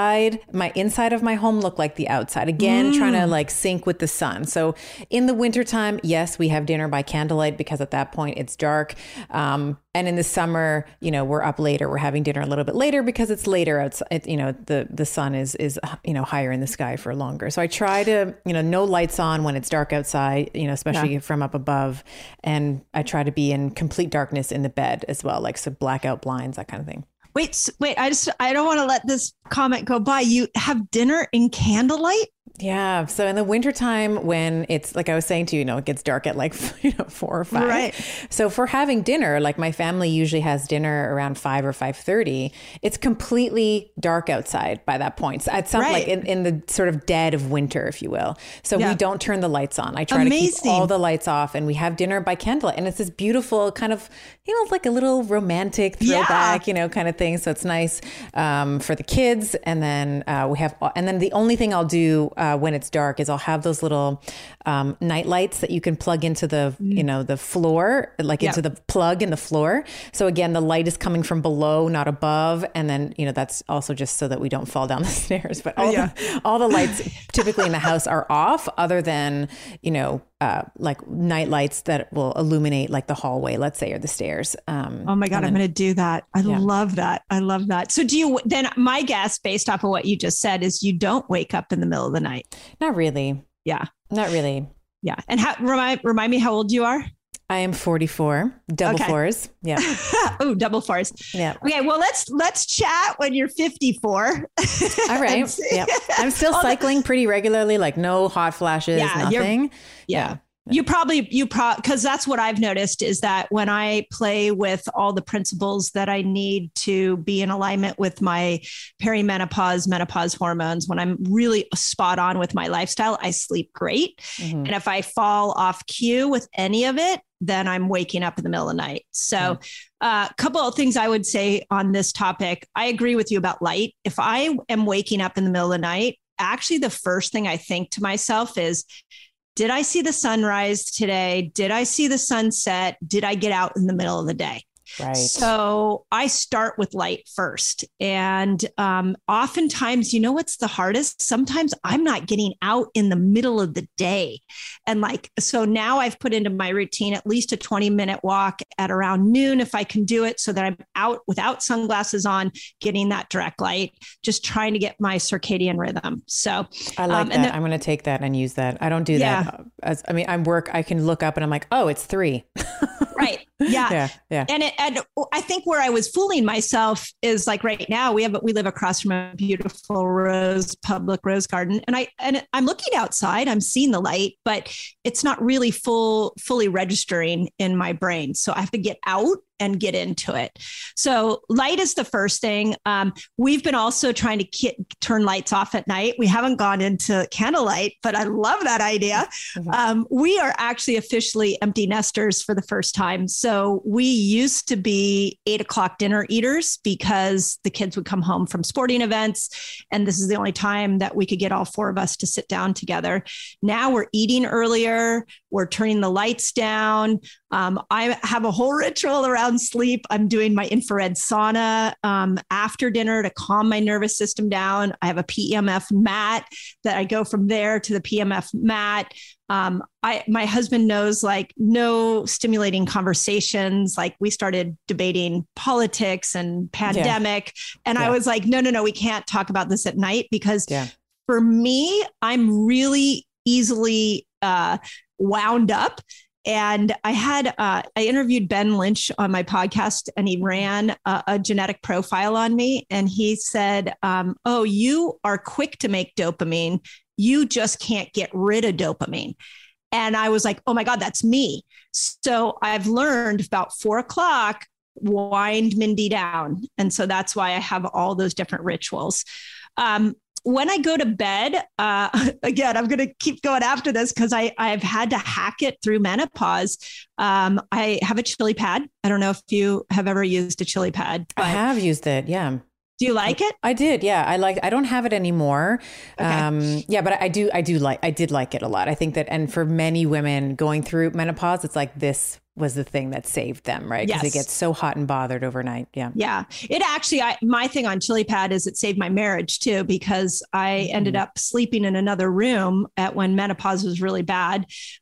my inside of my home look like the outside. Again, trying to like sync with the sun. So in the wintertime, yes, we have dinner by candlelight because at that point it's dark. And in the summer, we're up later. We're having dinner a little bit later because it's later outside. The sun is higher in the sky for longer. So I try to, no lights on when it's dark outside, especially from up above. And I try to be in complete darkness in the bed as well, like so blackout blinds, that kind of thing. Wait, I don't want to let this comment go by. You have dinner in candlelight? Yeah. So in the wintertime, when it's like I was saying to you, it gets dark at like 4 or 5. Right. So for having dinner, like my family usually has dinner around 5 or 5:30. It's completely dark outside by that point. So at some like in the sort of dead of winter, if you will. So we don't turn the lights on. I try to keep all the lights off, and we have dinner by candlelight. And it's this beautiful kind of, like a little romantic throwback, kind of thing. So it's nice for the kids. And then then the only thing I'll do when it's dark is I'll have those little night lights that you can plug into the, the floor, like into the plug in the floor. So again, the light is coming from below, not above. And then, that's also just so that we don't fall down the stairs. But all the lights typically in the house are off, other than, like night lights that will illuminate like the hallway, let's say, or the stairs. Oh my God, I'm going to do that. I love that. I love that. So then my guess based off of what you just said is you don't wake up in the middle of the night. Not really. Yeah. Not really. Yeah. And remind me how old you are? I am 44, double fours. Yeah. Oh, double fours. Yeah. Okay. Well, let's chat when you're 54. All right. Yeah. I'm still cycling pretty regularly, like no hot flashes, nothing. Yeah. You probably, because that's what I've noticed is that when I play with all the principles that I need to be in alignment with my perimenopause, menopause hormones, when I'm really spot on with my lifestyle, I sleep great. And if I fall off cue with any of it, then I'm waking up in the middle of the night. So a couple of things I would say on this topic. I agree with you about light. If I am waking up in the middle of the night, actually the first thing I think to myself is, did I see the sunrise today? Did I see the sunset? Did I get out in the middle of the day? Right. So I start with light first. And oftentimes, what's the hardest? Sometimes I'm not getting out in the middle of the day. And so now I've put into my routine at least a 20-minute walk at around noon, if I can do it, so that I'm out without sunglasses on, getting that direct light, just trying to get my circadian rhythm. So I like that. I'm going to take that and use that. I don't do that. I can look up and I'm like, oh, it's 3. Right. Yeah. Yeah. And I think where I was fooling myself is like right now we live across from a beautiful public rose garden. And I'm looking outside, I'm seeing the light, but it's not really fully registering in my brain. So I have to get out and get into it. So light is the first thing. We've been also trying to turn lights off at night. We haven't gone into candlelight, but I love that idea. We are actually officially empty nesters for the first time. So we used to be 8:00 dinner eaters because the kids would come home from sporting events. And this is the only time that we could get all 4 of us to sit down together. Now we're eating earlier. We're turning the lights down. I have a whole ritual around sleep. I'm doing my infrared sauna after dinner to calm my nervous system down. I have a PEMF mat that I go from there to the PEMF mat. My husband knows, like, no stimulating conversations. Like, we started debating politics and pandemic. And I was like, no, we can't talk about this at night, because for me, I'm really easily wound up. And I interviewed Ben Lynch on my podcast, and he ran a genetic profile on me. And he said, oh, you are quick to make dopamine. You just can't get rid of dopamine. And I was like, oh my God, that's me. So I've learned about 4:00, wind Mindy down. And so that's why I have all those different rituals. When I go to bed, again, I'm going to keep going after this because I've had to hack it through menopause. I have a chili pad. I don't know if you have ever used a chili pad. I have used it. Yeah. Do you like it? I did. Yeah. I don't have it anymore. Okay. But I did like it a lot. I think that, and for many women going through menopause, it's like this was the thing that saved them, right? Because it gets so hot and bothered overnight. Yeah. Yeah. It actually, my thing on chili pad is it saved my marriage too, because I ended up sleeping in another room when menopause was really bad.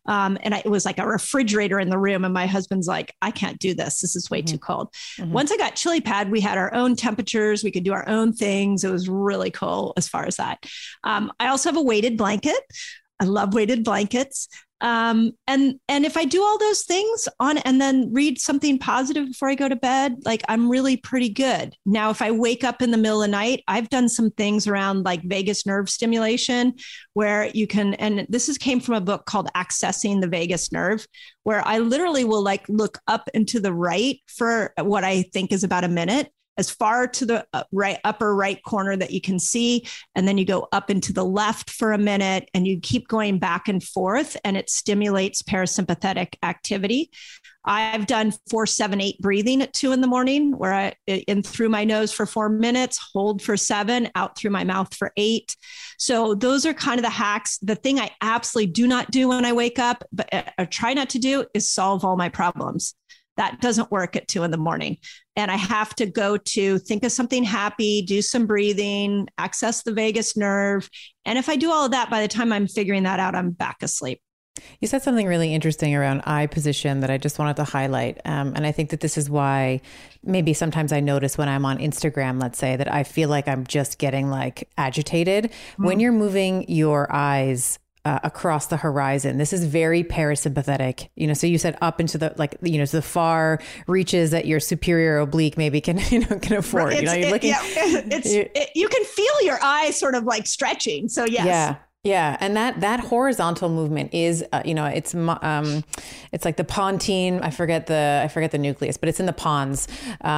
It was like a refrigerator in the room. And my husband's like, I can't do this. This is way too cold. Once I got chili pad, we had our own temperatures. We could do our own things. It was really cool as far as that. I also have a weighted blanket. I love weighted blankets. And if I do all those things and then read something positive before I go to bed, like, I'm really pretty good. Now, if I wake up in the middle of the night, I've done some things around like vagus nerve stimulation where you can, and came from a book called Accessing the Vagus Nerve, where I literally will like look up and to the right for what I think is about a minute, as far to the upper right corner that you can see. And then you go up into the left for a minute and you keep going back and forth, and it stimulates parasympathetic activity. I've done 4-7-8 breathing at 2 a.m, where I in through my nose for 4 minutes, hold for 7, out through my mouth for 8. So those are kind of the hacks. The thing I absolutely do not do when I wake up, but I try not to do, is solve all my problems. That doesn't work at 2 a.m. And I have to go to think of something happy, do some breathing, access the vagus nerve. And if I do all of that, by the time I'm figuring that out, I'm back asleep. You said something really interesting around eye position that I just wanted to highlight. And I think that this is why maybe sometimes I notice when I'm on Instagram, let's say, that I feel like I'm just getting like agitated. When you're moving your eyes across the horizon, this is very parasympathetic, so you said up into the, like, to the far reaches that your superior oblique maybe can afford. You're looking, you can feel your eyes sort of like stretching. So yes. Yeah. Yeah. And that horizontal movement is, it's like the pontine. I forget the nucleus, but it's in the pons.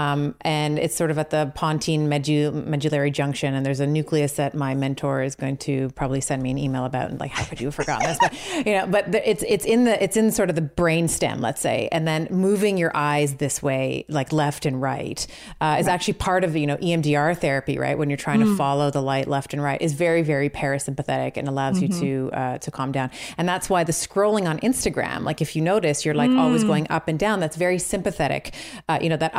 And it's sort of at the pontine medullary junction. And there's a nucleus that my mentor is going to probably send me an email about. And like, how could you have forgotten this? But, it's in sort of the brain stem, let's say. And then moving your eyes this way, like left and right, is actually part of, EMDR therapy, right? When you're trying to follow the light left and right, is very, very parasympathetic and allows you to calm down. And that's why the scrolling on Instagram, like if you notice, you're like always going up and down. That's very sympathetic. That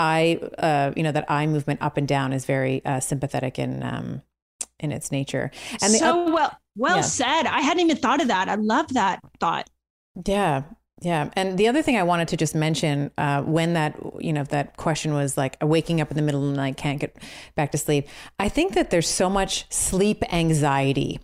eye movement up and down is very sympathetic in its nature. And well said. I hadn't even thought of that. I love that thought. Yeah. Yeah. And the other thing I wanted to just mention, when that question was like waking up in the middle of the night, can't get back to sleep. I think that there's so much sleep anxiety,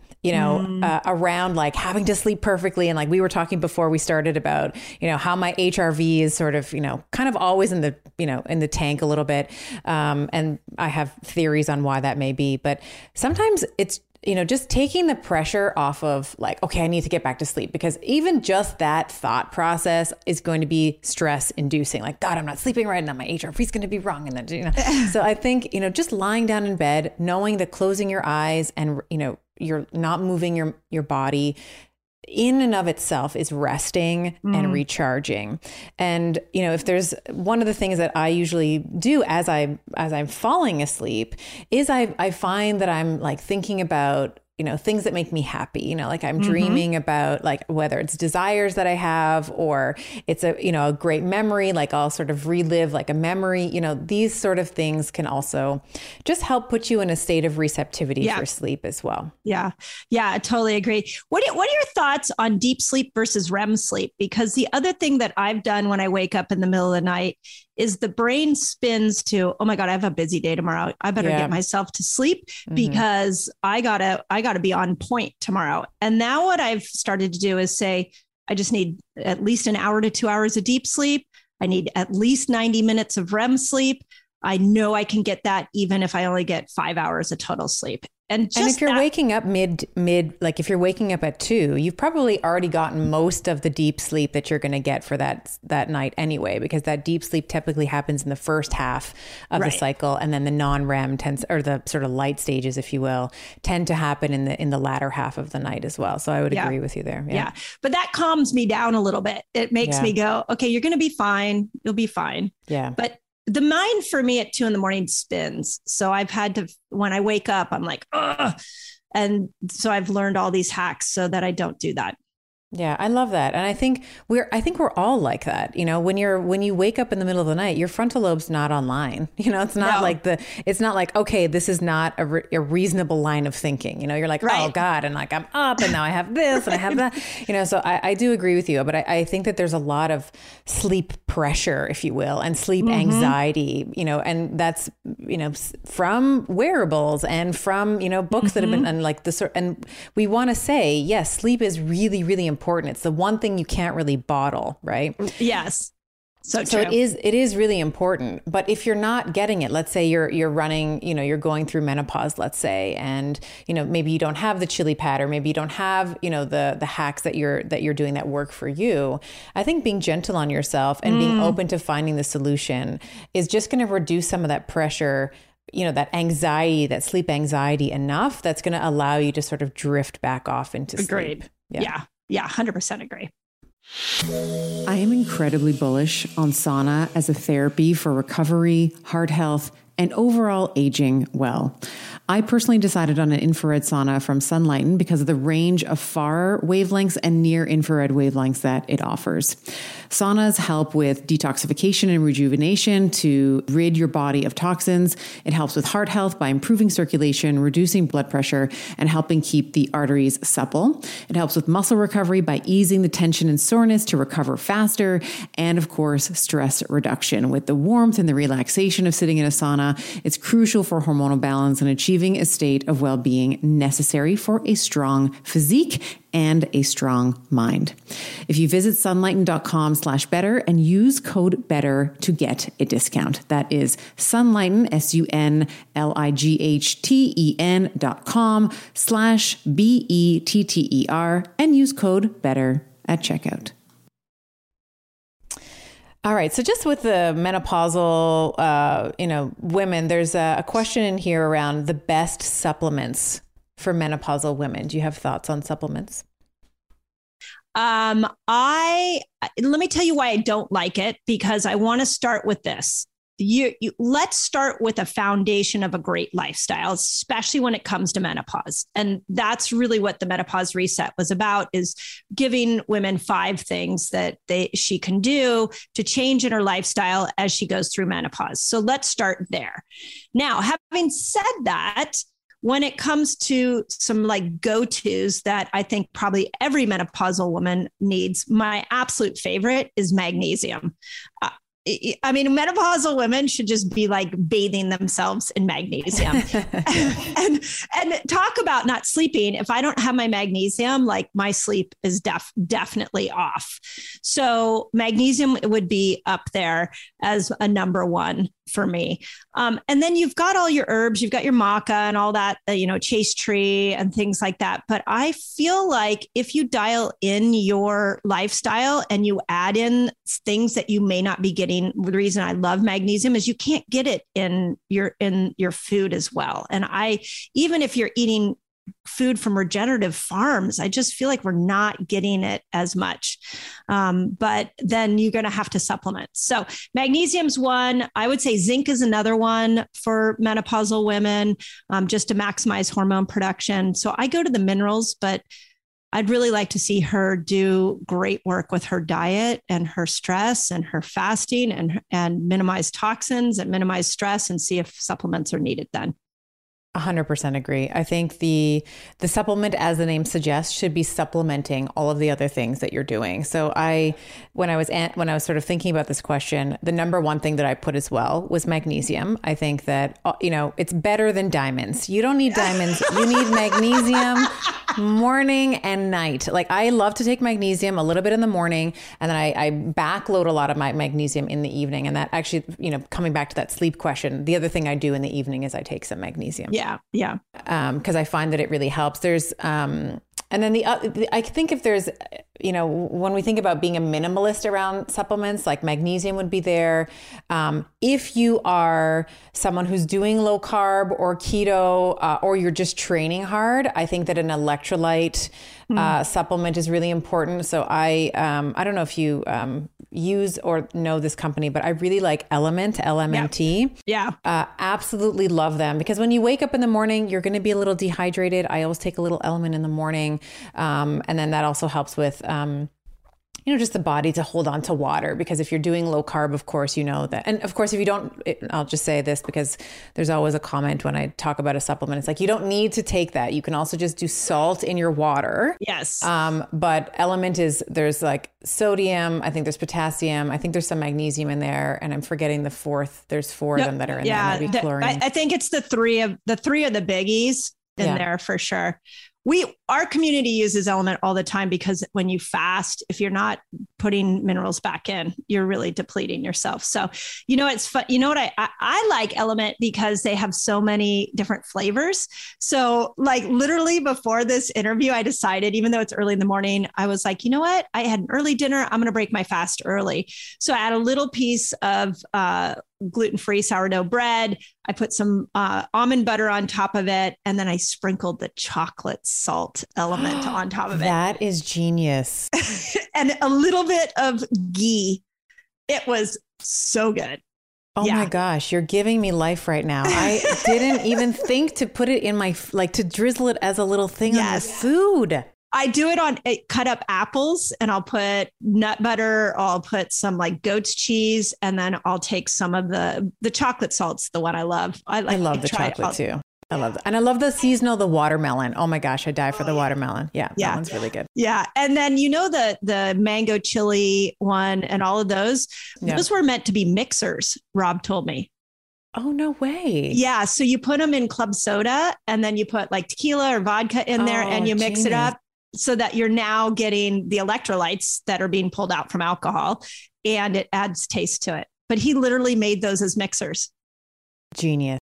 around like having to sleep perfectly. And like we were talking before we started about, how my HRV is sort of, kind of always in the tank a little bit. And I have theories on why that may be, but sometimes it's, just taking the pressure off of like, okay, I need to get back to sleep, because even just that thought process is going to be stress inducing. Like, God, I'm not sleeping right now. My HRV is going to be wrong. And then, so I think, just lying down in bed, knowing that closing your eyes and, you're not moving your body in and of itself is resting and recharging. And, if there's one of the things that I usually do as I'm falling asleep is I find that I'm like thinking about things that make me happy, like I'm dreaming about like whether it's desires that I have or it's a great memory, like I'll sort of relive like a memory, these sort of things can also just help put you in a state of receptivity for sleep as well. Yeah. Yeah, I totally agree. What are your thoughts on deep sleep versus REM sleep? Because the other thing that I've done when I wake up in the middle of the night is the brain spins to, oh my God, I have a busy day tomorrow. I better get myself to sleep because I gotta be on point tomorrow. And now what I've started to do is say, I just need at least an hour to 2 hours of deep sleep. I need at least 90 minutes of REM sleep. I know I can get that even if I only get 5 hours of total sleep. And if you're waking up mid, like if you're waking up at 2, you've probably already gotten most of the deep sleep that you're going to get for that night anyway, because that deep sleep typically happens in the first half of the cycle. And then the non-REM or the sort of light stages, if you will, tend to happen in the latter half of the night as well. So I would agree with you there. Yeah. But that calms me down a little bit. It makes me go, okay, you're going to be fine. You'll be fine. Yeah. But the mind for me at 2 a.m. spins. So I've had to, when I wake up, I'm like, ugh. And so I've learned all these hacks so that I don't do that. Yeah, I love that. And I think we're all like that. When you wake up in the middle of the night, your frontal lobe's not online. It's not like, okay, this is not a reasonable line of thinking. You're like, oh God. And like, I'm up and now I have this and I have that, so I do agree with you, but I think that there's a lot of sleep pressure, if you will, and sleep anxiety, and that's, from wearables and from, books that have been, and we want to say, yes, sleep is really, really important. It's the one thing you can't really bottle, right? Yes. So it is really important. But if you're not getting it, let's say you're running, you're going through menopause, let's say, and, maybe you don't have the chili pad, or maybe you don't have, the hacks that you're doing that work for you. I think being gentle on yourself and being open to finding the solution is just going to reduce some of that pressure, that anxiety, that sleep anxiety enough that's going to allow you to sort of drift back off into sleep. Yeah, 100% agree. I am incredibly bullish on sauna as a therapy for recovery, heart health, and overall aging well. I personally decided on an infrared sauna from Sunlighten because of the range of far wavelengths and near infrared wavelengths that it offers. Saunas help with detoxification and rejuvenation to rid your body of toxins. It helps with heart health by improving circulation, reducing blood pressure, and helping keep the arteries supple. It helps with muscle recovery by easing the tension and soreness to recover faster. And of course, stress reduction. With the warmth and the relaxation of sitting in a sauna, it's crucial for hormonal balance and achieving a state of well-being necessary for a strong physique and a strong mind. If you visit sunlighten.com/better and use code BETTER to get a discount. That is Sunlighten, sunlighten.com/BETTER and use code BETTER at checkout. All right. So just with the menopausal, women, there's a question in here around the best supplements for menopausal women. Do you have thoughts on supplements? Let me tell you why I don't like it, because I want to start with this. Let's start with a foundation of a great lifestyle, especially when it comes to menopause. And that's really what the Menopause Reset was about, is giving women 5 things that she can do to change in her lifestyle as she goes through menopause. So let's start there. Now, having said that, when it comes to some like go-tos that I think probably every menopausal woman needs, my absolute favorite is magnesium. I mean, menopausal women should just be like bathing themselves in magnesium. and talk about not sleeping. If I don't have my magnesium, like my sleep is definitely off. So magnesium would be up there as a number one for me. And then you've got all your herbs, you've got your maca and all that, chaste tree and things like that. But I feel like if you dial in your lifestyle and you add in things that you may not be getting, the reason I love magnesium is you can't get it in your food as well. And even if you're eating food from regenerative farms. I just feel like we're not getting it as much. But then you're going to have to supplement. So magnesium's one. I would say zinc is another one for menopausal women, just to maximize hormone production. So I go to the minerals, but I'd really like to see her do great work with her diet and her stress and her fasting and minimize toxins and minimize stress and see if supplements are needed then. 100% agree. I think the supplement, as the name suggests, should be supplementing all of the other things that you're doing. So when I was sort of thinking about this question, the number one thing that I put as well was magnesium. I think that, it's better than diamonds. You don't need diamonds. You need magnesium morning and night. Like, I love to take magnesium a little bit in the morning, and then I backload a lot of my magnesium in the evening. And that actually, coming back to that sleep question, the other thing I do in the evening is I take some magnesium. Yeah. Because I find that it really helps. There's, and then I think if there's, when we think about being a minimalist around supplements, like magnesium would be there. If you are someone who's doing low carb or keto, or you're just training hard, I think that an electrolyte supplement is really important. So I don't know if you use or know this company, but I really like Element, LMNT. Yeah. Absolutely love them, because when you wake up in the morning, you're going to be a little dehydrated. I always take a little Element in the morning. And then that also helps with, just the body to hold on to water, because if you're doing low carb, of course, that. And of course, if you don't, I'll just say this because there's always a comment when I talk about a supplement. It's like, you don't need to take that. You can also just do salt in your water. Yes. But Element there's like sodium. I think there's potassium. I think there's some magnesium in there, and I'm forgetting the fourth. There's four of them that are in there. Maybe chlorine. I think it's the three of the biggies in there for sure. Our community uses Element all the time, because when you fast, if you're not putting minerals back in, you're really depleting yourself. So, it's fun. You know what? I like Element because they have so many different flavors. So like literally before this interview, I decided, even though it's early in the morning, I was like, you know what? I had an early dinner. I'm going to break my fast early. So I had a little piece of, gluten-free sourdough bread. I put some almond butter on top of it, and then I sprinkled the chocolate salt Element on top of it. That is genius. And a little bit of ghee. It was so good. Oh my gosh, you're giving me life right now. I didn't even think to put it in to drizzle it as a little thing on the food. I do it on cut up apples, and I'll put nut butter. I'll put some like goat's cheese, and then I'll take some of the chocolate salt's the one I love. I love the chocolate too. I love that. And I love the watermelon. Oh my gosh, I die for the watermelon. Yeah, that one's really good. Yeah. And then, the mango chili one and all of those were meant to be mixers, Rob told me. Oh, no way. Yeah. So you put them in club soda, and then you put like tequila or vodka in there, and you mix it up, so that you're now getting the electrolytes that are being pulled out from alcohol, and it adds taste to it. But he literally made those as mixers. Genius.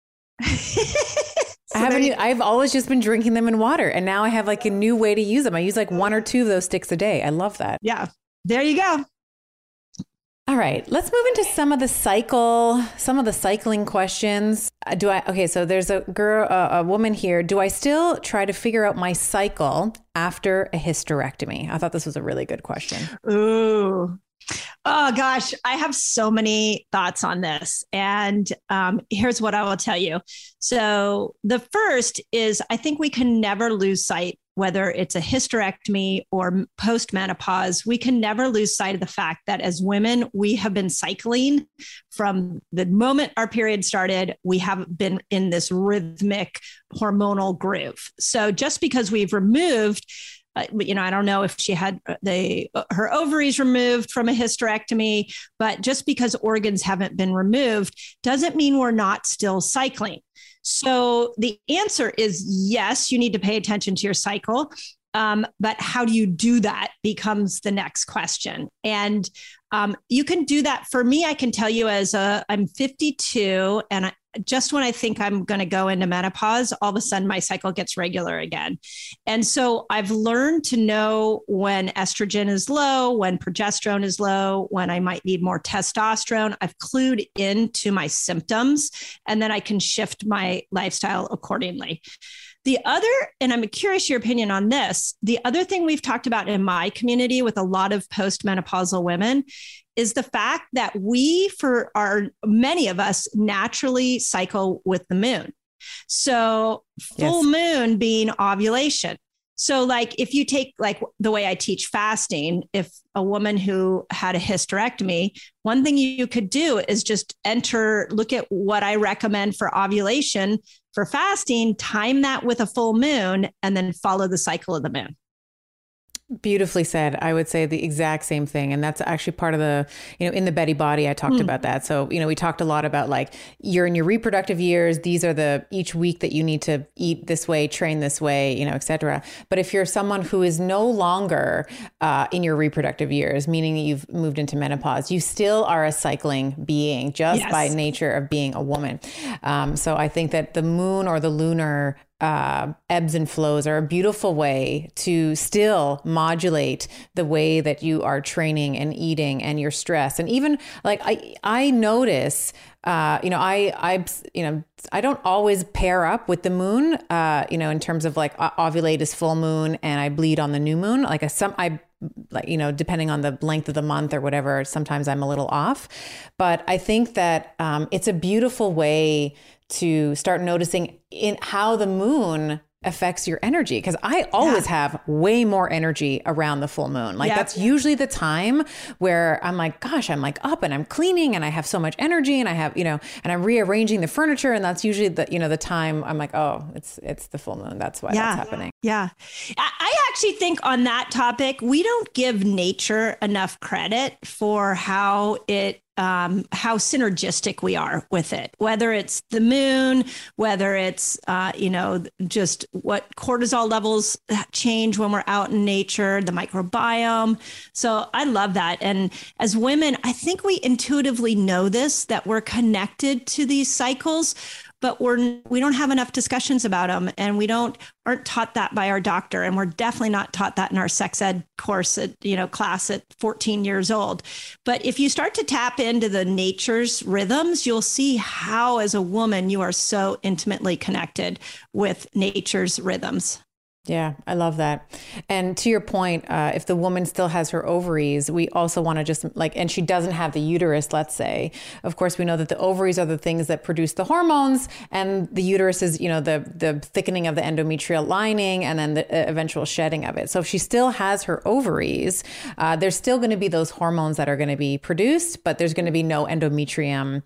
I've always just been drinking them in water, and now I have like a new way to use them. I use like 1 or 2 of those sticks a day. I love that. Yeah. There you go. All right, let's move into some of the cycling questions. So there's a woman here. Do I still try to figure out my cycle after a hysterectomy? I thought this was a really good question. Ooh. Oh gosh, I have so many thoughts on this. And here's what I will tell you. So the first is, I think we can never lose sight, whether it's a hysterectomy or post-menopause, we can never lose sight of the fact that as women, we have been cycling from the moment our period started. We have been in this rhythmic hormonal groove. So just because we've removed, I don't know if she had her ovaries removed from a hysterectomy, but just because organs haven't been removed doesn't mean we're not still cycling. So the answer is yes, you need to pay attention to your cycle. But how do you do that becomes the next question. And you can do that. For me, I can tell you I'm 52, and just when I think I'm going to go into menopause, all of a sudden my cycle gets regular again. And so I've learned to know when estrogen is low, when progesterone is low, when I might need more testosterone. I've clued into my symptoms, and then I can shift my lifestyle accordingly. The other, and I'm curious your opinion on this, the other thing we've talked about in my community with a lot of postmenopausal women is the fact that many of us naturally cycle with the moon. So full moon being ovulation. So like if you take like the way I teach fasting, if a woman who had a hysterectomy, one thing you could do is just look at what I recommend for ovulation for fasting, time that with a full moon, and then follow the cycle of the moon. Beautifully said. I would say the exact same thing. And that's actually part of the, in the Betty Body, I talked about that. So, we talked a lot about like you're in your reproductive years. These are each week that you need to eat this way, train this way, et cetera. But if you're someone who is no longer in your reproductive years, meaning you've moved into menopause, you still are a cycling being just by nature of being a woman. So I think that the moon or the lunar ebbs and flows are a beautiful way to still modulate the way that you are training and eating and your stress. And even like I notice, I don't always pair up with the moon, in terms of like ovulate is full moon and I bleed on the new moon. Depending on the length of the month or whatever, sometimes I'm a little off. But I think that it's a beautiful way to start noticing in how the moon affects your energy. Because I always have way more energy around the full moon. That's usually the time where I'm like, gosh, I'm like up and I'm cleaning and I have so much energy and I have, and I'm rearranging the furniture. And that's usually the time I'm like, oh, it's the full moon. That's why that's happening. Yeah. I actually think on that topic, we don't give nature enough credit for how synergistic we are with it, whether it's the moon, whether it's, just what cortisol levels change when we're out in nature, the microbiome. So I love that. And as women, I think we intuitively know this, that we're connected to these cycles, but we don't have enough discussions about them, and we aren't taught that by our doctor, and we're definitely not taught that in our sex ed course class at 14 years old. But if you start to tap into the nature's rhythms, you'll see how, as a woman, you are so intimately connected with nature's rhythms. Yeah, I love that. And to your point, if the woman still has her ovaries, we also want to just and she doesn't have the uterus, let's say, of course, we know that the ovaries are the things that produce the hormones, and the uterus is, the thickening of the endometrial lining and then the eventual shedding of it. So if she still has her ovaries, there's still going to be those hormones that are going to be produced, but there's going to be no endometrium,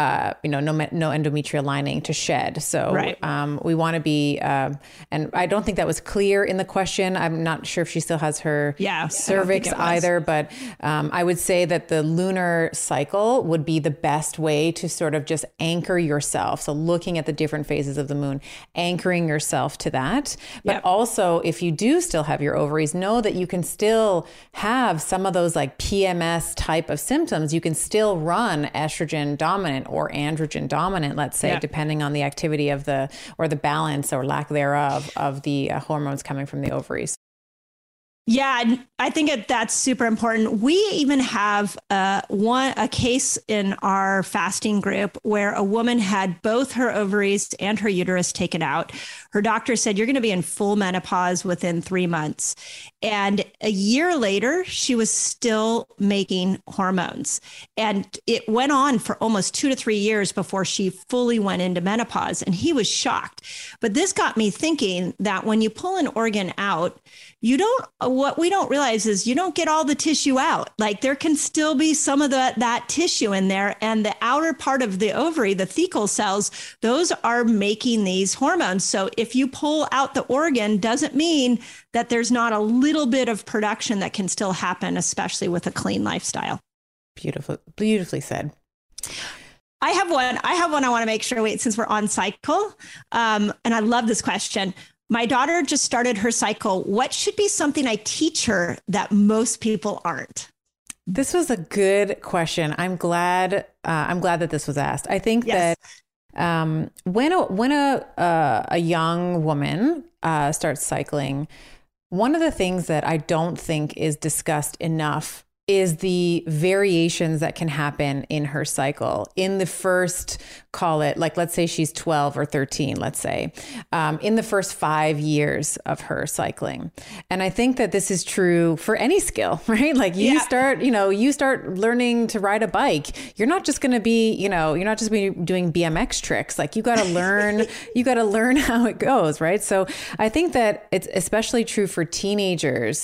no endometrial lining to shed. So we want to be, and I don't think that was clear in the question. I'm not sure if she still has her cervix either, but I would say that the lunar cycle would be the best way to sort of just anchor yourself. So looking at the different phases of the moon, anchoring yourself to that. But also, if you do still have your ovaries, know that you can still have some of those like PMS type of symptoms. You can still run estrogen dominant or androgen dominant, let's say, depending on the activity of the balance or lack thereof of the hormones coming from the ovaries. Yeah, I think that's super important. We even have a case in our fasting group where a woman had both her ovaries and her uterus taken out. Her doctor said, you're going to be in full menopause within 3 months. And a year later, she was still making hormones. And it went on for almost 2 to 3 years before she fully went into menopause. And he was shocked. But this got me thinking that when you pull an organ out, what we don't realize is you don't get all the tissue out. Like there can still be some of that tissue in there, and the outer part of the ovary, the thecal cells, those are making these hormones. So if you pull out the organ, doesn't mean that there's not a little bit of production that can still happen, especially with a clean lifestyle. Beautifully said. I have one I want to make sure, since we're on cycle. And I love this question. My daughter just started her cycle. What should be something I teach her that most people aren't? This was a good question. I'm glad that this was asked. I think that when a young woman starts cycling, one of the things that I don't think is discussed enough is the variations that can happen in her cycle in the first, call it, like, let's say she's 12 or 13, let's say, in the first 5 years of her cycling. And I think that this is true for any skill, right? Like you start learning to ride a bike. You're not just going to be, you're not just be doing BMX tricks. Like you got to learn how it goes. Right. So I think that it's especially true for teenagers,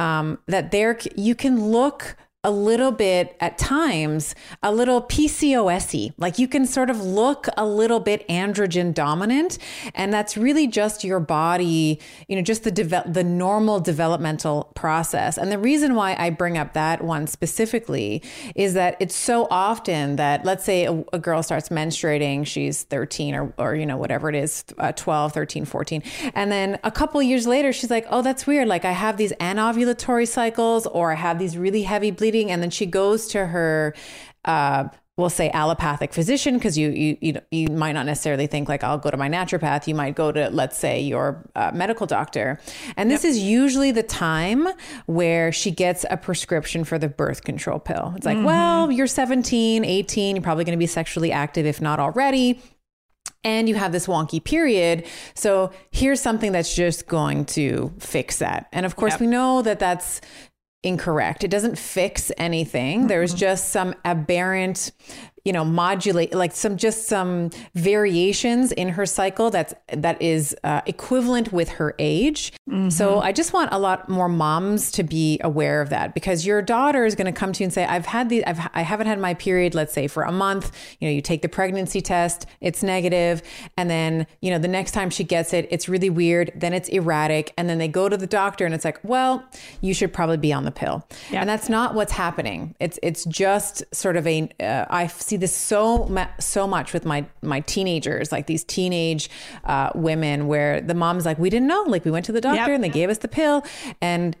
that you can look a little bit at times, a little PCOS-y, like you can sort of look a little bit androgen dominant. And that's really just your body, just the normal developmental process. And the reason why I bring up that one specifically is that it's so often that, let's say a girl starts menstruating, she's 13 or whatever it is, 12, 13, 14. And then a couple years later, she's like, oh, that's weird. Like I have these anovulatory cycles, or I have these really heavy bleeding. And then she goes to her, we'll say allopathic physician, because you might not necessarily think like, I'll go to my naturopath. You might go to, let's say, your medical doctor. And this is usually the time where she gets a prescription for the birth control pill. It's like, well, you're 17, 18, you're probably going to be sexually active, if not already. And you have this wonky period. So here's something that's just going to fix that. And of course, we know that that's incorrect. It doesn't fix anything. There's just some aberrant, modulate, like some variations in her cycle that is equivalent with her age. So I just want a lot more moms to be aware of that, because your daughter is going to come to you and say, I haven't had my period, let's say, for a month. You take the pregnancy test, it's negative. And then, the next time she gets it, it's really weird. Then it's erratic. And then they go to the doctor and it's like, well, you should probably be on the pill. And that's not what's happening. It's just sort of I see this so much with my teenagers, like these teenage women, where the mom's like, we didn't know, like we went to the doctor and they gave us the pill, and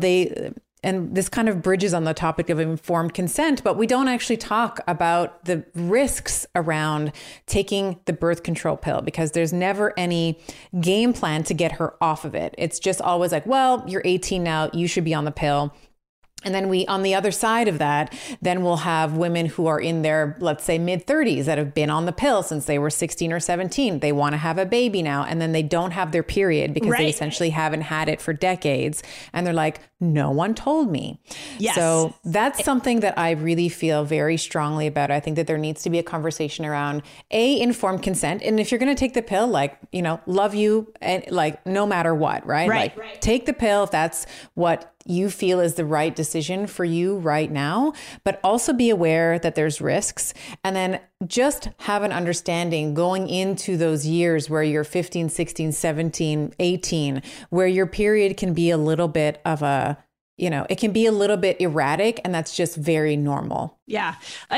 and this kind of bridges on the topic of informed consent, but we don't actually talk about the risks around taking the birth control pill, because there's never any game plan to get her off of it. It's just always like, well, you're 18 now, you should be on the pill. And then on the other side of that, then we'll have women who are in their, let's say, mid-30s that have been on the pill since they were 16 or 17. They want to have a baby now, and then they don't have their period because they essentially haven't had it for decades. And they're like, no one told me. Yes. So that's something that I really feel very strongly about. I think that there needs to be a conversation around informed consent. And if you're going to take the pill, like, love you, and like, no matter what, right? Like, take the pill if that's what you feel is the right decision for you right now, but also be aware that there's risks. And then just have an understanding going into those years where you're 15, 16, 17, 18, where your period can be a little bit of it can be a little bit erratic, and that's just very normal. Yeah,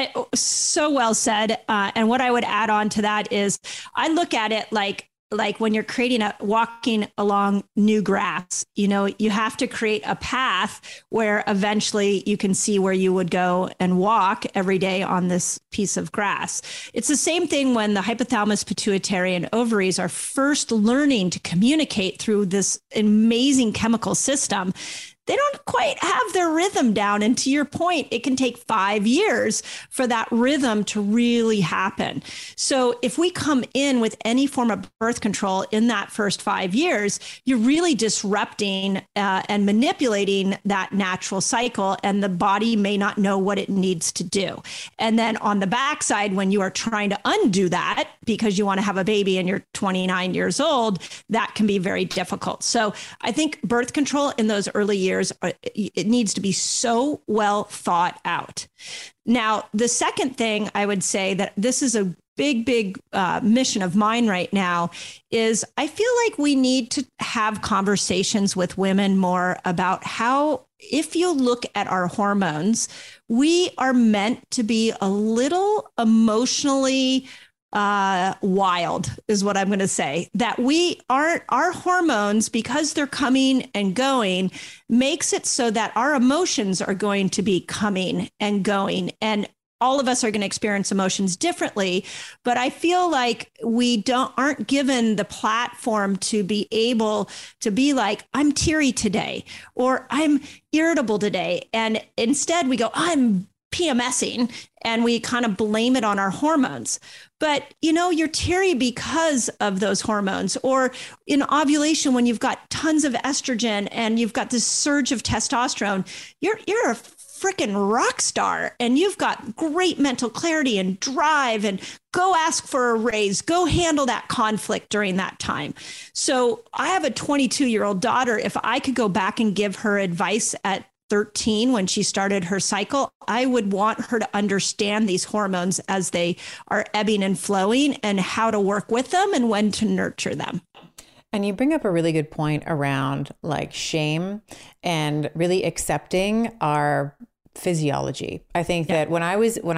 so well said. And what I would add on to that is I look at it like when you're walking along new grass, you have to create a path where eventually you can see where you would go and walk every day on this piece of grass. It's the same thing when the hypothalamus, pituitary, and ovaries are first learning to communicate through this amazing chemical system. They don't quite have their rhythm down. And to your point, it can take 5 years for that rhythm to really happen. So if we come in with any form of birth control in that first 5 years, you're really disrupting and manipulating that natural cycle, and the body may not know what it needs to do. And then on the backside, when you are trying to undo that because you want to have a baby and you're 29 years old, that can be very difficult. So I think birth control in those early years, it needs to be so well thought out. Now, the second thing I would say that this is a big mission of mine right now is I feel like we need to have conversations with women more about how, if you look at our hormones, we are meant to be a little emotionally wild, is what I'm going to say. That our hormones, because they're coming and going, makes it so that our emotions are going to be coming and going. And all of us are going to experience emotions differently, but I feel like we aren't given the platform to be able to be like, I'm teary today, or I'm irritable today. And instead we go, I'm PMSing, and we kind of blame it on our hormones. But, you're teary because of those hormones, or in ovulation, when you've got tons of estrogen and you've got this surge of testosterone, you're a freaking rock star, and you've got great mental clarity and drive, and go ask for a raise, go handle that conflict during that time. So I have a 22-year-old daughter. If I could go back and give her advice at 13 when she started her cycle, I would want her to understand these hormones as they are ebbing and flowing, and how to work with them and when to nurture them. And you bring up a really good point around like shame and really accepting our physiology. I think that when I was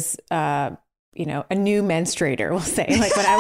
a new menstruator, we'll say, like when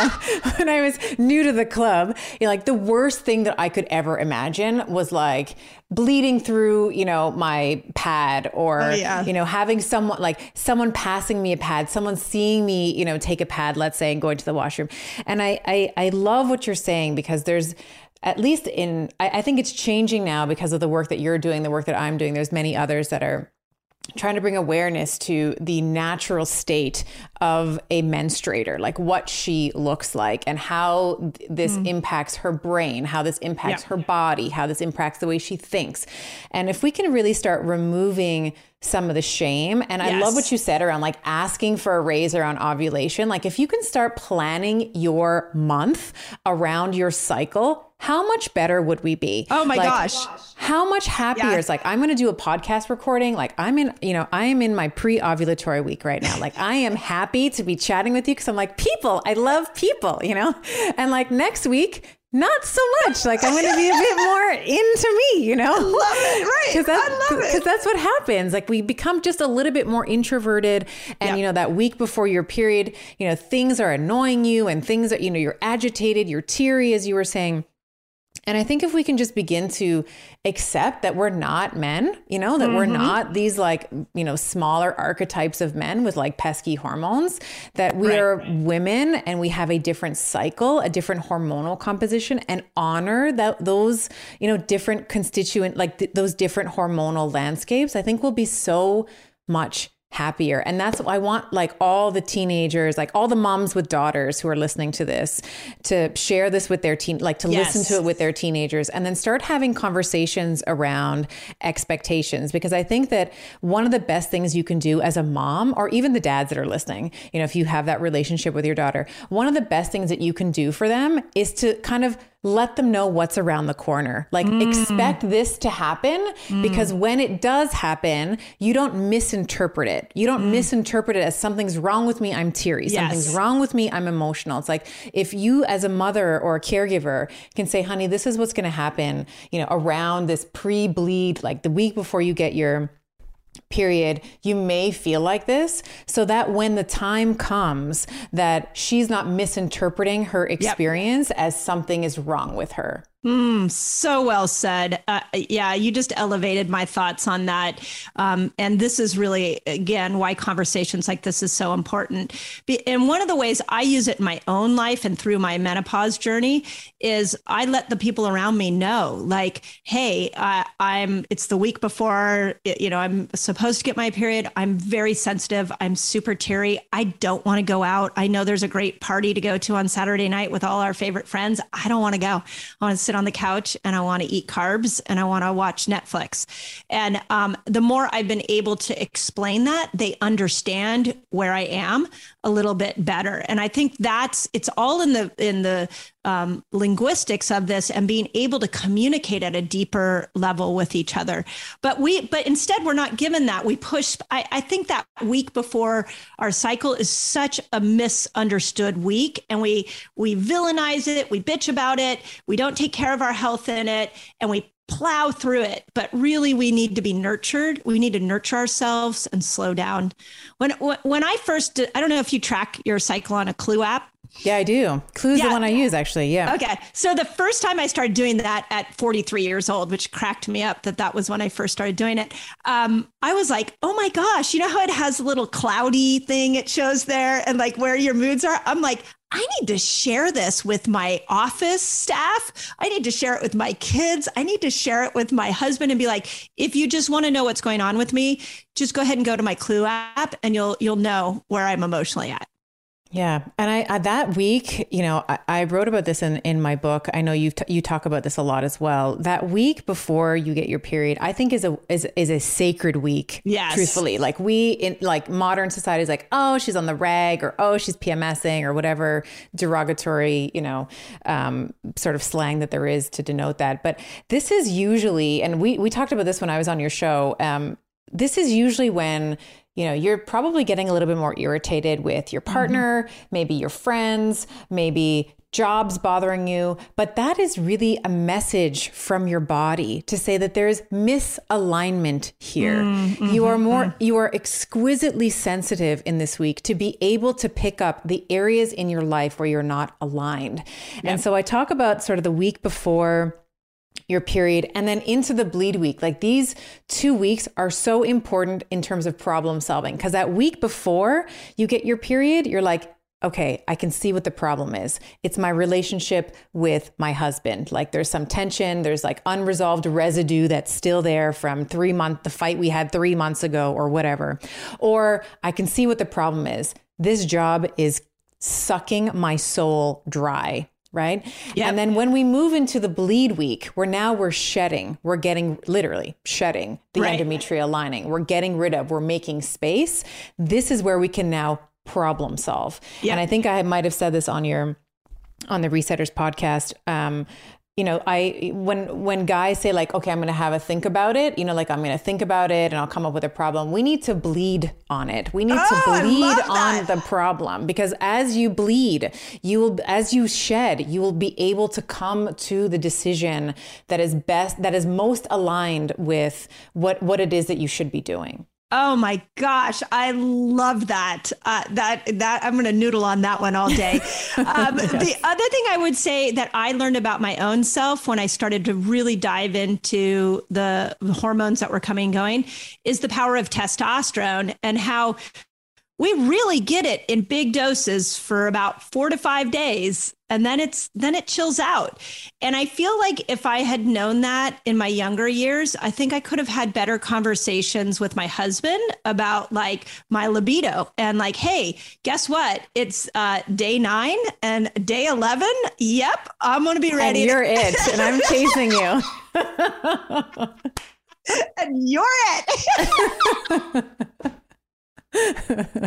I was new to the club, like the worst thing that I could ever imagine was like bleeding through, my pad, or, having someone passing me a pad, someone seeing me, take a pad, let's say, and going to the washroom. And I love what you're saying, because there's, at least I think it's changing now because of the work that you're doing, the work that I'm doing. There's many others that are trying to bring awareness to the natural state of a menstruator, like what she looks like, and how this impacts her brain, how this impacts her body, how this impacts the way she thinks. And if we can really start removing some of the shame. And I love what you said around like asking for a raise around ovulation. Like if you can start planning your month around your cycle, how much better would we be? Oh my gosh. How much happier. It's like, I'm going to do a podcast recording. Like I am in my pre-ovulatory week right now. Like I am happy to be chatting with you, because I'm like, I love people, and like next week, not so much. Like I'm going to be a bit more into me, I love it. Right. Because that's what happens. Like we become just a little bit more introverted, and that week before your period, things are annoying you, and things are, you're agitated, you're teary, as you were saying. And I think if we can just begin to accept that we're not men, that we're not these like, smaller archetypes of men with like pesky hormones, that we are women, and we have a different cycle, a different hormonal composition, and honor those, different constituent, like those different hormonal landscapes, I think will be so much happier. And that's what I want, like all the teenagers, like all the moms with daughters who are listening to this, to share this with their listen to it with their teenagers, and then start having conversations around expectations. Because I think that one of the best things you can do as a mom, or even the dads that are listening, if you have that relationship with your daughter, one of the best things that you can do for them is to kind of let them know what's around the corner. Like expect this to happen, because when it does happen, you don't misinterpret it. You don't misinterpret it as something's wrong with me, I'm teary. Something's wrong with me, I'm emotional. It's like if you as a mother or a caregiver can say, honey, this is what's going to happen, around this pre-bleed, like the week before you get your period, you may feel like this, so that when the time comes, that she's not misinterpreting her experience as something is wrong with her. So well said. You just elevated my thoughts on that. And this is really, again, why conversations like this is so important. And one of the ways I use it in my own life and through my menopause journey is I let the people around me know, like, hey, it's the week before, I'm supposed to get my period. I'm very sensitive. I'm super teary. I don't want to go out. I know there's a great party to go to on Saturday night with all our favorite friends. I don't want to go. I want to sit on the couch, and I want to eat carbs, and I want to watch Netflix. And the more I've been able to explain that, they understand where I am a little bit better. And I think it's all in the linguistics of this, and being able to communicate at a deeper level with each other. But instead, we're not given that. We push. I think that week before our cycle is such a misunderstood week, and we villainize it. We bitch about it. We don't take care of our health in it, and we plow through it, but really we need to be nurtured. We need to nurture ourselves and slow down. When I first did, I don't know if you track your cycle on a Clue app. Yeah, I do. Clue's the one I use, actually. Yeah. Okay. So the first time I started doing that at 43 years old, which cracked me up that was when I first started doing it. I was like, oh my gosh, you know how it has a little cloudy thing it shows there and like where your moods are? I'm like, I need to share this with my office staff. I need to share it with my kids. I need to share it with my husband and be like, if you just want to know what's going on with me, just go ahead and go to my Clue app and you'll know where I'm emotionally at. Yeah. And I that week, I wrote about this in my book. I know you talk about this a lot as well. That week before you get your period, I think is a sacred week. Yes. Truthfully, like in modern society is like, oh, she's on the rag, or oh, she's PMSing, or whatever derogatory, sort of slang that there is to denote that. But this is usually, and we talked about this when I was on your show. This is usually when you're probably getting a little bit more irritated with your partner, maybe your friends, maybe jobs bothering you. But that is really a message from your body to say that there's misalignment here. You are exquisitely sensitive in this week to be able to pick up the areas in your life where you're not aligned. Yep. And so I talk about sort of the week before your period and then into the bleed week. Like these 2 weeks are so important in terms of problem solving, because that week before you get your period, you're like, okay, I can see what the problem is. It's my relationship with my husband. Like there's some tension, there's like unresolved residue that's still there from the fight we had 3 months ago or whatever. Or I can see what the problem is. This job is sucking my soul dry. Right. Yep. And then when we move into the bleed week, we're shedding, we're literally shedding the endometrial lining. We're getting rid of, we're making space. This is where we can now problem solve. Yep. And I think I might have said this on the Resetters podcast. When guys say like, okay, I'm going to have a think about it, like I'm going to think about it and I'll come up with a problem. We need to bleed on it. We need to bleed on the problem, because as you bleed, as you shed, you will be able to come to the decision that is most aligned with what it is that you should be doing. Oh my gosh, I love that. That I'm going to noodle on that one all day. Yes. The other thing I would say that I learned about my own self when I started to really dive into the hormones that were coming and going is the power of testosterone, and how we really get it in big doses for about 4 to 5 days. And then it chills out. And I feel like if I had known that in my younger years, I think I could have had better conversations with my husband about like my libido and like, hey, guess what? It's day 9 and day 11. Yep. I'm going to be ready. And you're it. And I'm chasing you. And you're it.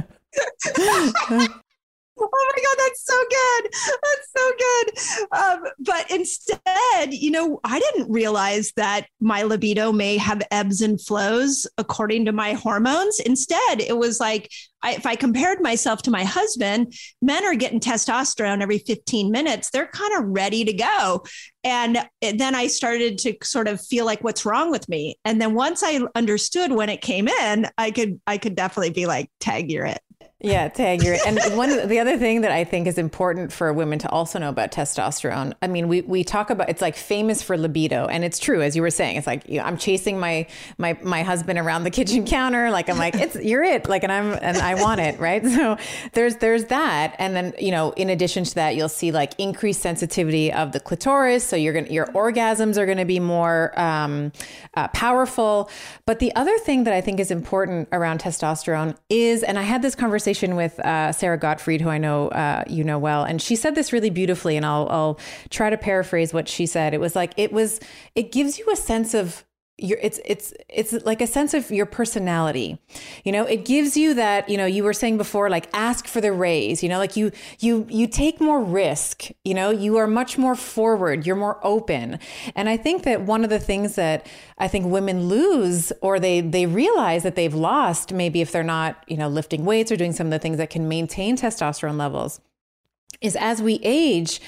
Oh my God, that's so good. That's so good. But instead, I didn't realize that my libido may have ebbs and flows according to my hormones. Instead, it was like, if I compared myself to my husband, men are getting testosterone every 15 minutes. They're kind of ready to go. And then I started to sort of feel like, what's wrong with me? And then once I understood when it came in, I could definitely be like, tag, you're it. Yeah, tag, you're it. And the other thing that I think is important for women to also know about testosterone, I mean, we talk about, it's like famous for libido, and it's true, as you were saying. It's like, I'm chasing my husband around the kitchen counter, like I'm like, you're it, like, and I want it, right? So there's that, and then in addition to that, you'll see like increased sensitivity of the clitoris, so your orgasms are going to be more powerful. But the other thing that I think is important around testosterone is, and I had this conversation with Sarah Gottfried, who I know you know well, and she said this really beautifully, and I'll try to paraphrase what she said. It was like it gives you a sense of it's like a sense of your personality. It gives you that, you were saying before, like ask for the raise, like you take more risk, you are much more forward, you're more open. And I think that one of the things that I think women lose, or they realize that they've lost, maybe if they're not, lifting weights or doing some of the things that can maintain testosterone levels, is as we age,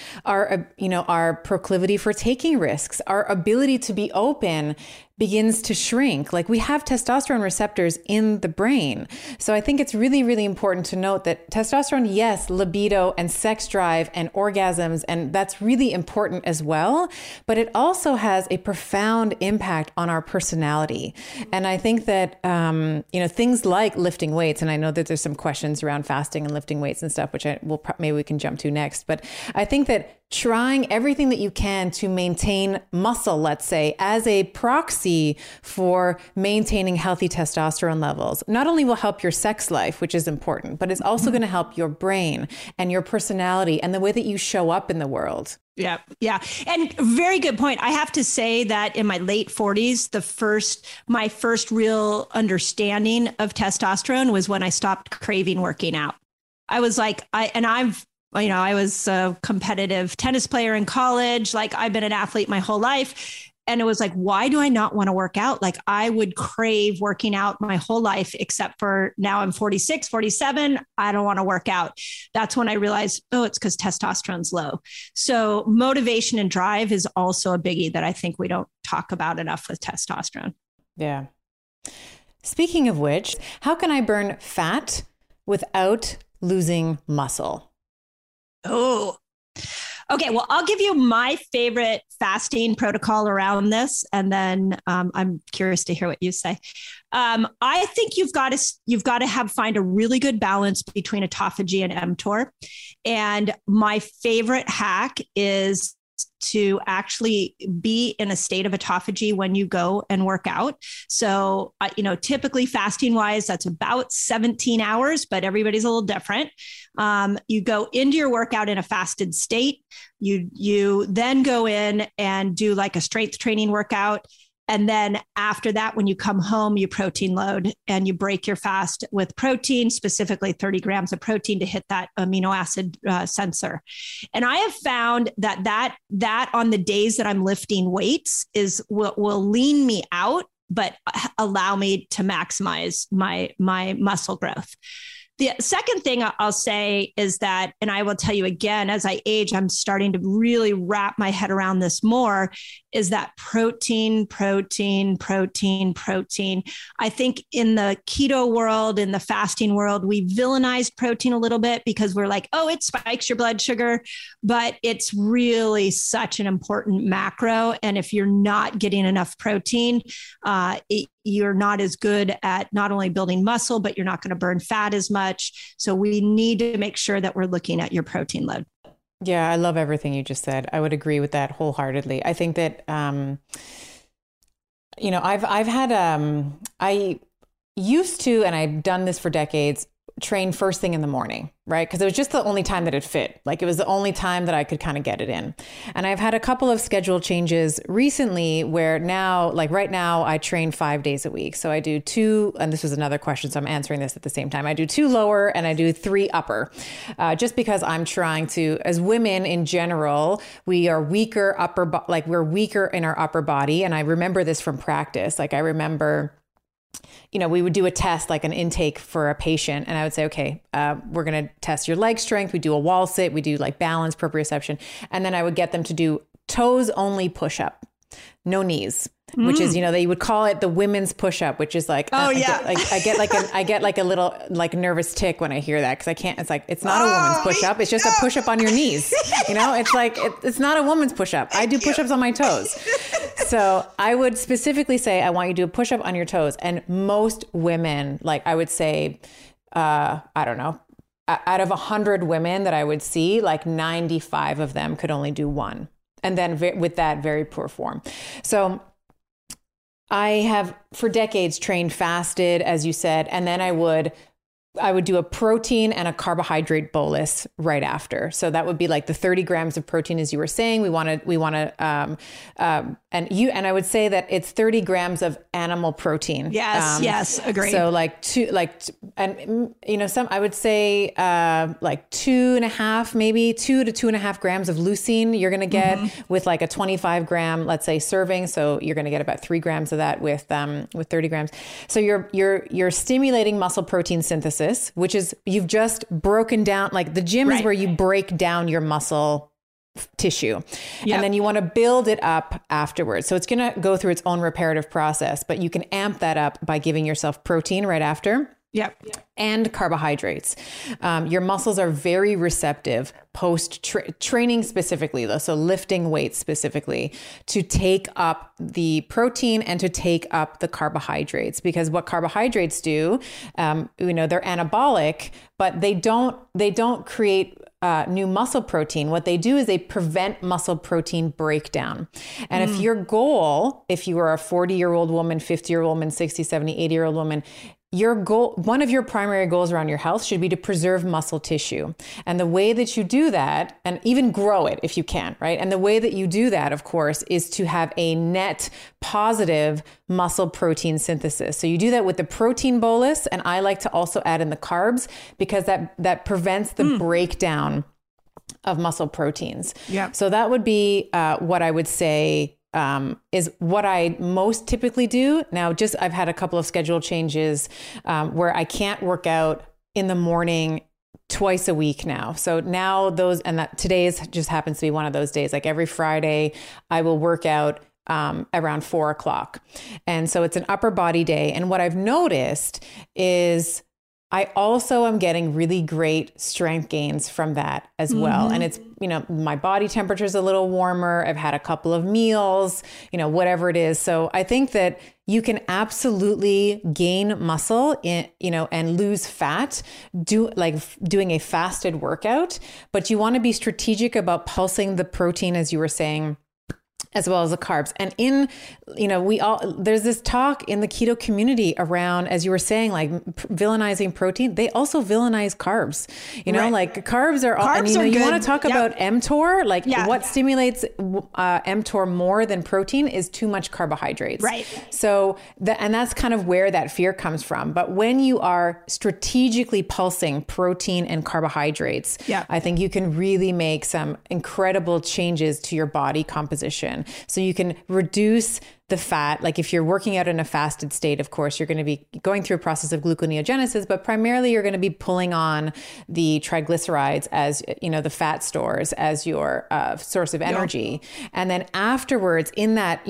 our proclivity for taking risks, our ability to be open begins to shrink. Like, we have testosterone receptors in the brain. So I think it's really, really important to note that testosterone, yes, libido and sex drive and orgasms, and that's really important as well, but it also has a profound impact on our personality. And I think that, things like lifting weights, and I know that there's some questions around fasting and lifting weights and stuff, which maybe we can jump to next, but I think that trying everything that you can to maintain muscle, let's say, as a proxy for maintaining healthy testosterone levels, not only will help your sex life, which is important, but it's also going to help your brain and your personality and the way that you show up in the world. Yeah. Yeah. And very good point. I have to say that in my late 40s, my first real understanding of testosterone was when I stopped craving working out. I was like, I was a competitive tennis player in college. Like, I've been an athlete my whole life. And it was like, why do I not want to work out? Like, I would crave working out my whole life, except for now I'm 46, 47. I don't want to work out. That's when I realized, it's because testosterone's low. So motivation and drive is also a biggie that I think we don't talk about enough with testosterone. Yeah. Speaking of which, how can I burn fat without losing muscle? Oh, okay. Well, I'll give you my favorite fasting protocol around this, and then I'm curious to hear what you say. I think you've got to find a really good balance between autophagy and mTOR. And my favorite hack is to actually be in a state of autophagy when you go and work out. So, typically fasting wise, that's about 17 hours, but everybody's a little different. You go into your workout in a fasted state. You then go in and do like a strength training workout. And then after that, when you come home, you protein load and you break your fast with protein, specifically 30 grams of protein to hit that amino acid sensor. And I have found that on the days that I'm lifting weights will lean me out, but allow me to maximize my muscle growth. The second thing I'll say is that, and I will tell you again, as I age, I'm starting to really wrap my head around this more, is that protein. I think in the keto world, in the fasting world, we villainized protein a little bit because we're like, it spikes your blood sugar, but it's really such an important macro. And if you're not getting enough protein, you're not as good at not only building muscle, but you're not going to burn fat as much. So we need to make sure that we're looking at your protein load. Yeah, I love everything you just said. I would agree with that wholeheartedly. I think that, I used to, and I've done this for decades, train first thing in the morning, right? Because it was just the only time that it fit. Like, it was the only time that I could kind of get it in. And I've had a couple of schedule changes recently where now, like right now, I train 5 days a week. So I do 2, and this was another question, so I'm answering this at the same time. I do 2 lower and I do 3 upper, just because I'm trying to, as women in general, we are weaker we're weaker in our upper body. And I remember this from practice. Like, I remember, we would do a test, like an intake for a patient. And I would say, okay, we're going to test your leg strength. We do a wall sit. We do like balance, proprioception. And then I would get them to do toes only push-up, no knees, which is, they would call it the women's push-up, which is like, I get like a little like nervous tick when I hear that. Cause I can't, it's like, it's not a woman's push-up. It's just a push-up on your knees. It's like, it's not a woman's push-up. I do push-ups on my toes. So I would specifically say, I want you to do a push-up on your toes. And most women, like I would say, I don't know, out of 100 women that I would see, like 95 of them could only do 1. And then with that, very poor form. So I have for decades trained fasted, as you said, and then I would do a protein and a carbohydrate bolus right after. So that would be like the 30 grams of protein, as you were saying. We want to, and I would say that it's 30 grams of animal protein. Yes, agreed. So I would say like 2.5, maybe 2 to 2.5 grams of leucine you're going to get with like a 25 gram, let's say, serving. So you're going to get about 3 grams of that with 30 grams. So you're stimulating muscle protein synthesis synthesis, which is you've just broken down, like the gym is where you break down your muscle tissue. Yep. And then you want to build it up afterwards. So it's going to go through its own reparative process, but you can amp that up by giving yourself protein right after. Yep. And carbohydrates. Your muscles are very receptive post training specifically, though. So lifting weights specifically, to take up the protein and to take up the carbohydrates, because what carbohydrates do, they're anabolic, but they don't create new muscle protein. What they do is they prevent muscle protein breakdown. And if your goal, if you are a 40-year-old woman, 50-year-old woman, 60, 70, 80-year-old woman, your goal, one of your primary goals around your health should be to preserve muscle tissue. And the way that you do that, and even grow it if you can, right? And the way that you do that, of course, is to have a net positive muscle protein synthesis. So you do that with the protein bolus. And I like to also add in the carbs, because that prevents the breakdown of muscle proteins. Yeah. So that would be what I would say is what I most typically do. Now, I've had a couple of schedule changes where I can't work out in the morning twice a week now. So now today's just happens to be one of those days. Like every Friday, I will work out around 4:00. And so it's an upper body day. And what I've noticed is I also am getting really great strength gains from that as well. And it's, my body temperature is a little warmer. I've had a couple of meals, whatever it is. So I think that you can absolutely gain muscle and lose fat doing a fasted workout, but you want to be strategic about pulsing the protein, as you were saying, as well as the carbs. And there's this talk in the keto community around, as you were saying, like villainizing protein. They also villainize carbs, like carbs are, carbs and you want to talk about mTOR, what stimulates mTOR more than protein is too much carbohydrates. Right. So and that's kind of where that fear comes from. But when you are strategically pulsing protein and carbohydrates, I think you can really make some incredible changes to your body composition. So you can reduce the fat. Like if you're working out in a fasted state, of course, you're going to be going through a process of gluconeogenesis, but primarily you're going to be pulling on the triglycerides as, the fat stores as your source of energy. And then afterwards in that,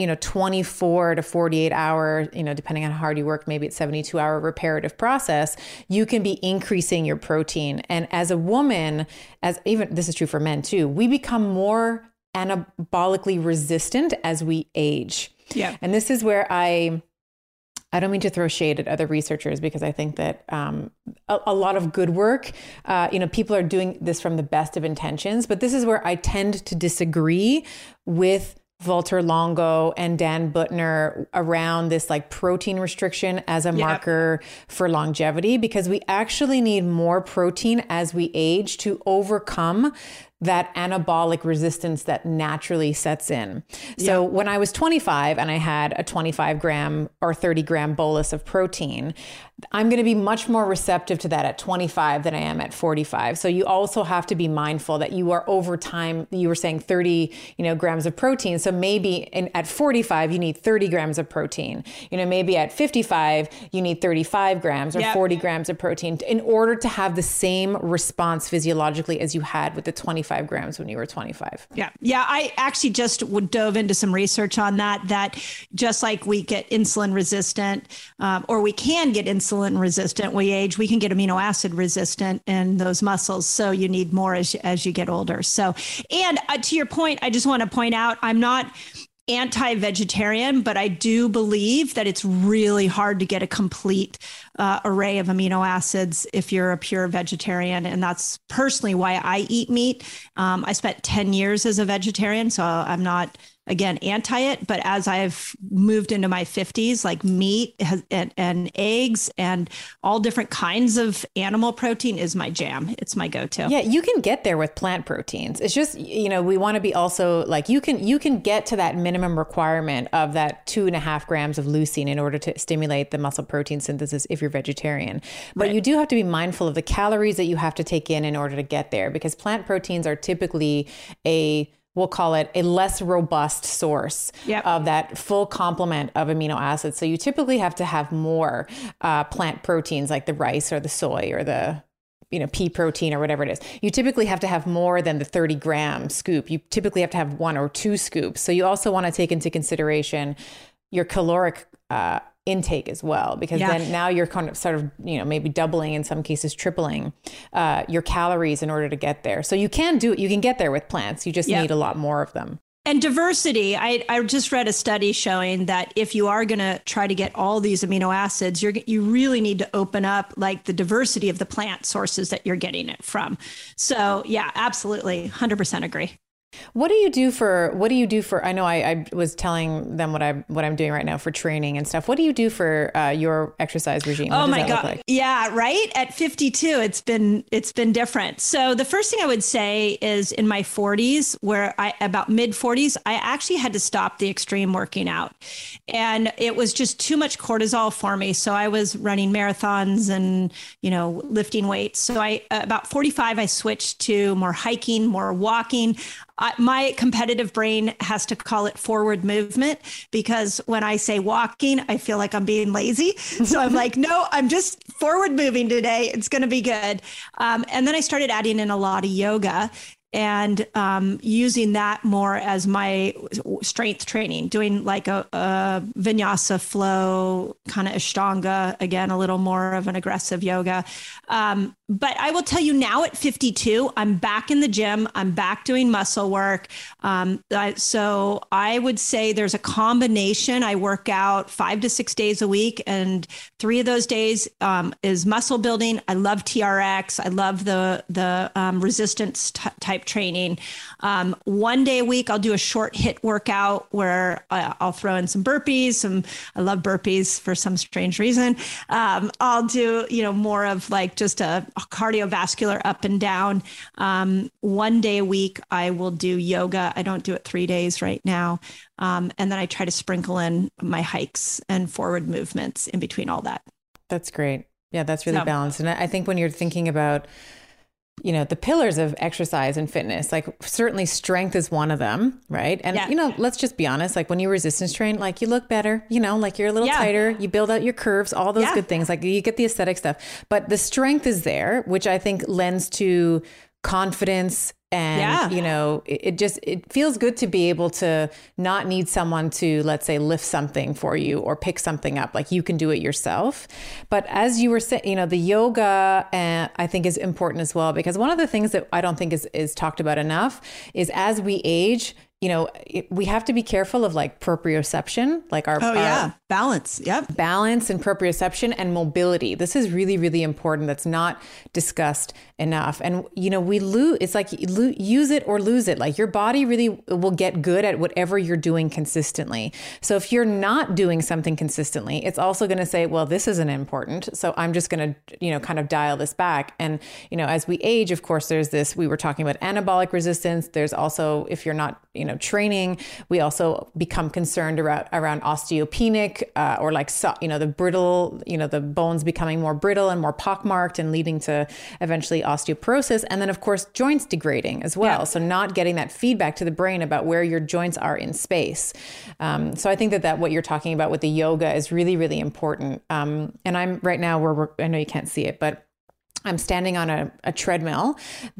24 to 48 hour, depending on how hard you work, maybe it's 72-hour reparative process, you can be increasing your protein. And as a woman, this is true for men too, we become more anabolically resistant as we age. Yeah. And this is where I don't mean to throw shade at other researchers, because I think that a lot of good work, people are doing this from the best of intentions, but this is where I tend to disagree with Valter Longo and Dan Buettner around this like protein restriction as a marker for longevity, because we actually need more protein as we age to overcome that anabolic resistance that naturally sets in. So when I was 25 and I had a 25 gram or 30 gram bolus of protein, I'm going to be much more receptive to that at 25 than I am at 45. So you also have to be mindful that you are over time, you were saying 30, grams of protein. So maybe at 45, you need 30 grams of protein. Maybe at 55, you need 35 grams or 40 grams of protein in order to have the same response physiologically as you had with the 25 grams when you were 25. Yeah. I actually just dove into some research on that just like we get insulin resistant, or we can get insulin resistant, we age, we can get amino acid resistant in those muscles. So you need more as you get older. So, and to your point, I just want to point out, I'm not anti-vegetarian, but I do believe that it's really hard to get a complete array of amino acids if you're a pure vegetarian. And that's personally why I eat meat. I spent 10 years as a vegetarian, so I'm not, again, anti it. But as I've moved into my 50s, like meat and eggs and all different kinds of animal protein is my jam. It's my go-to. Yeah, you can get there with plant proteins. It's just, we want to be also like, you can get to that minimum requirement of that 2.5 grams of leucine in order to stimulate the muscle protein synthesis if you're vegetarian. But you do have to be mindful of the calories that you have to take in order to get there, because plant proteins are typically we'll call it a less robust source of that full complement of amino acids. So you typically have to have more plant proteins like the rice or the soy or the pea protein or whatever it is. You typically have to have more than the 30-gram scoop. You typically have to have 1 or 2 scoops. So you also want to take into consideration your caloric intake as well, because then now you're kind of sort of, maybe doubling, in some cases tripling your calories in order to get there. So you can get there with plants. You just need a lot more of them. And diversity, I just read a study showing that if you are going to try to get all these amino acids, you really need to open up like the diversity of the plant sources that you're getting it from. So yeah, absolutely. 100% agree. What do you do for, I know I was telling them what I'm doing right now for training and stuff. What do you do for your exercise regime? Oh my God. Like? Yeah. Right. At 52, it's been different. So the first thing I would say is in my 40s, about mid 40s, I actually had to stop the extreme working out, and it was just too much cortisol for me. So I was running marathons and, lifting weights. So about 45, I switched to more hiking, more walking. My competitive brain has to call it forward movement, because when I say walking, I feel like I'm being lazy. So I'm like, no, I'm just forward moving today. It's going to be good. And then I started adding in a lot of yoga and using that more as my strength training, doing like a vinyasa flow, kind of Ashtanga, again, a little more of an aggressive yoga. But I will tell you now at 52, I'm back in the gym. I'm back doing muscle work. So I would say there's a combination. I work out 5 to 6 days a week, and 3 of those days is muscle building. I love TRX. I love the resistance type training. 1 day a week, I'll do a short HIIT workout where I'll throw in some burpees. I love burpees for some strange reason. I'll do, more of like just a cardiovascular up and down. 1 day a week, I will do yoga. I don't do it 3 days right now. And then I try to sprinkle in my hikes and forward movements in between all that. That's great. Yeah, that's really balanced. And I think when you're thinking about, the pillars of exercise and fitness, like certainly strength is one of them, right? And, let's just be honest, like when you resistance train, like you look better, like you're a little tighter, you build out your curves, all those good things, like you get the aesthetic stuff, but the strength is there, which I think lends to confidence. And, it feels good to be able to not need someone to, let's say, lift something for you or pick something up. Like you can do it yourself. But as you were saying, the yoga, I think is important as well, because one of the things that I don't think is talked about enough is as we age, we have to be careful of like proprioception, like our balance. Yep. Balance and proprioception and mobility. This is really, really important. That's not discussed enough. And, we lose, it's like use it or lose it. Like your body really will get good at whatever you're doing consistently. So if you're not doing something consistently, it's also going to say, well, this isn't important. So I'm just going to, kind of dial this back. And, as we age, of course, there's this, we were talking about anabolic resistance. There's also, if you're not, training, we also become concerned around osteopenic or like, the brittle, the bones becoming more brittle and more pockmarked and leading to eventually osteoporosis. And then of course, joints degrading as well. Yeah. So not getting that feedback to the brain about where your joints are in space. So I think that what you're talking about with the yoga is really, really important. And I'm right now I know you can't see it, but I'm standing on a treadmill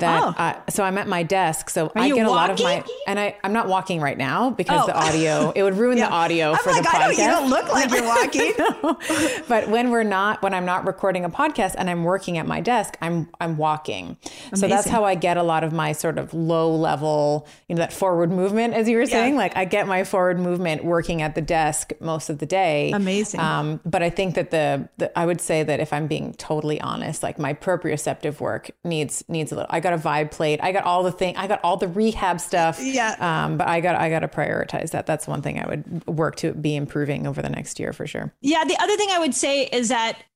so I'm at my desk. So I get a lot of I'm not walking right now because the audio, it would ruin the audio for the podcast. You don't look like you're walking. But when I'm not recording a podcast and I'm working at my desk, I'm walking. Amazing. So that's how I get a lot of my sort of low level, that forward movement, as you were saying, like I get my forward movement working at the desk most of the day. Amazing. But I think that I would say that if I'm being totally honest, like my proprioceptive work needs a little. I got a vibe plate. I got all the rehab stuff. Yeah. But I got to prioritize that. That's one thing I would work to be improving over the next year for sure. Yeah. The other thing I would say is that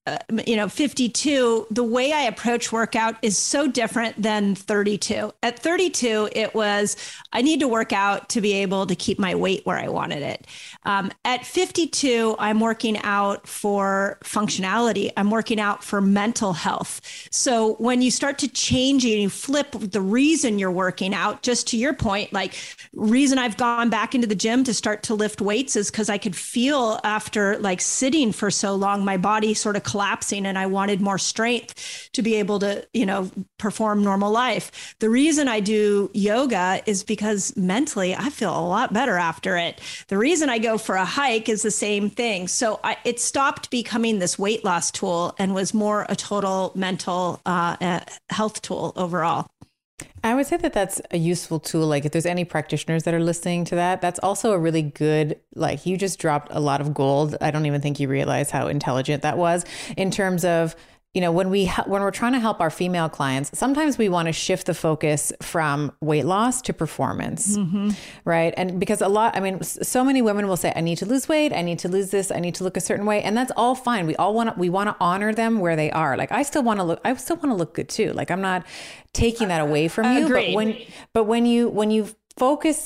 52, the way I approach workout is so different than 32. At 32, it was, I need to work out to be able to keep my weight where I wanted it. At 52, I'm working out for functionality. I'm working out for mental health. So when you start to change and you flip the reason you're working out, just to your point, like reason I've gone back into the gym to start to lift weights is because I could feel after like sitting for so long, my body sort of collapsing and I wanted more strength to be able to, perform normal life. The reason I do yoga is because mentally I feel a lot better after it. The reason I go for a hike is the same thing. So it stopped becoming this weight loss tool and was more a total mental health tool overall. I would say that that's a useful tool. Like if there's any practitioners that are listening to that, that's also a really good, like you just dropped a lot of gold. I don't even think you realize how intelligent that was in terms of, when we're trying to help our female clients, sometimes we want to shift the focus from weight loss to performance, right? And because so many women will say, I need to lose weight. I need to lose this. I need to look a certain way. And that's all fine. We want to honor them where they are. Like I still want to look good too. Like I'm not taking that away from you. Agreed. But when you focus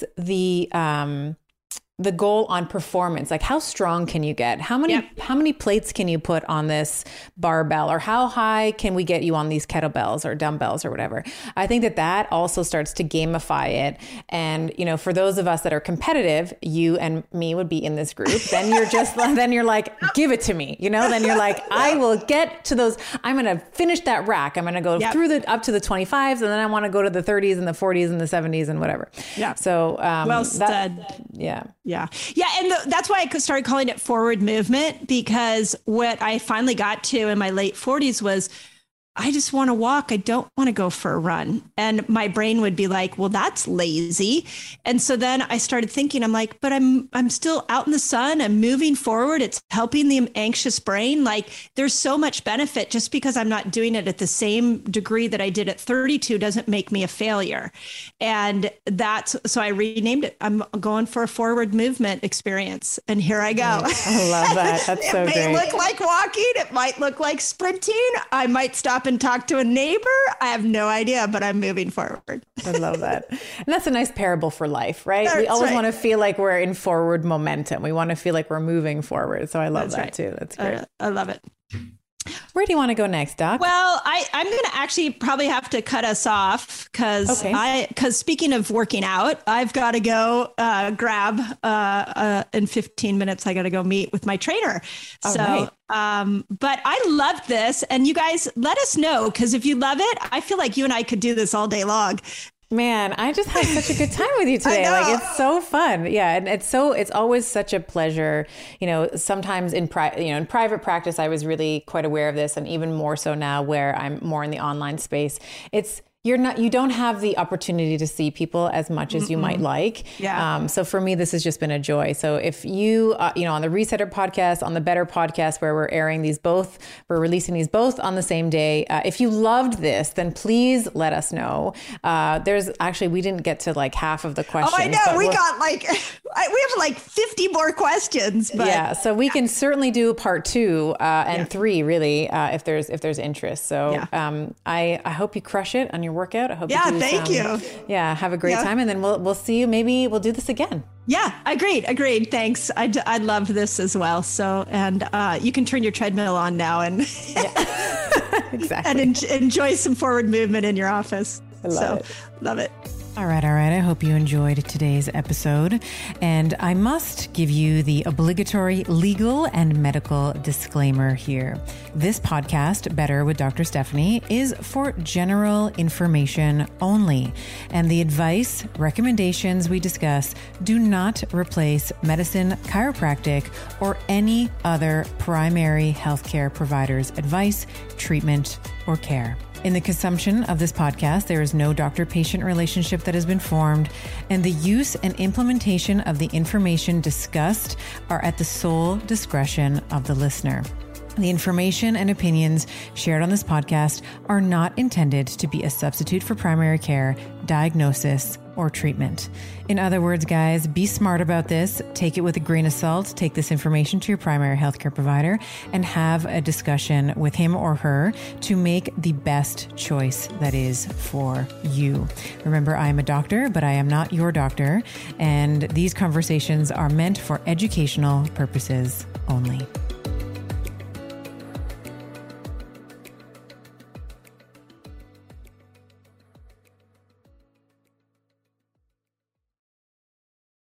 the goal on performance, like how strong can you get? How many plates can you put on this barbell, or how high can we get you on these kettlebells or dumbbells or whatever? I think that also starts to gamify it. And, for those of us that are competitive, you and me would be in this group. Then you're like, give it to me, then you're like, I will get to those. I'm going to finish that rack. I'm going to go up to the 25s. And then I want to go to the 30s and the 40s and the 70s and whatever. Yeah. So, well said. Yeah. Yeah. And that's why I started calling it forward movement, because what I finally got to in my late 40s was, I just want to walk. I don't want to go for a run. And my brain would be like, well, that's lazy. And so then I started thinking, I'm like, but I'm still out in the sun. I'm moving forward. It's helping the anxious brain. Like there's so much benefit. Just because I'm not doing it at the same degree that I did at 32 doesn't make me a failure. And so I renamed it. I'm going for a forward movement experience. And here I go. I love that. That's so great. It may look like walking. It might look like sprinting. I might stop and talk to a neighbor. I have no idea, but I'm moving forward. I love that. And that's a nice parable for life, right? That's we always right. want to feel like we're in forward momentum. We want to feel like we're moving forward. So I love that too. That's great. I love it. Where do you want to go next, Doc? Well, I'm going to actually probably have to cut us off because speaking of working out, I've got to go grab in 15 minutes. I got to go meet with my trainer. But I loved this, and you guys let us know, because if you love it, I feel like you and I could do this all day long. Man, I just had such a good time with you today. Like it's so fun. Yeah. And it's always such a pleasure. Sometimes in private practice, I was really quite aware of this, and even more so now where I'm more in the online space. You don't have the opportunity to see people as much as you might like. Yeah. So for me, this has just been a joy. So if you, on the Resetter podcast, on the Better podcast, where we're releasing these both on the same day. If you loved this, then please let us know. We didn't get to like half of the questions. Oh, I know. We have like 50 more questions. But yeah. So we can certainly do part 2 and 3 really, if there's interest. So I hope you crush it on your workout. I hope you do thank you. Yeah, have a great time, and then we'll see you. Maybe we'll do this again. Yeah, agreed. Thanks. I love this as well. So, and you can turn your treadmill on now and exactly, and enjoy some forward movement in your office. Love it. All right. I hope you enjoyed today's episode. And I must give you the obligatory legal and medical disclaimer here. This podcast, Better with Dr. Stephanie, is for general information only. And the advice, recommendations we discuss do not replace medicine, chiropractic, or any other primary healthcare provider's advice, treatment, or care. In the consumption of this podcast, there is no doctor-patient relationship that has been formed, and the use and implementation of the information discussed are at the sole discretion of the listener. The information and opinions shared on this podcast are not intended to be a substitute for primary care, diagnosis, or treatment. In other words, guys, be smart about this. Take it with a grain of salt. Take this information to your primary healthcare provider and have a discussion with him or her to make the best choice that is for you. Remember, I am a doctor, but I am not your doctor. And these conversations are meant for educational purposes only.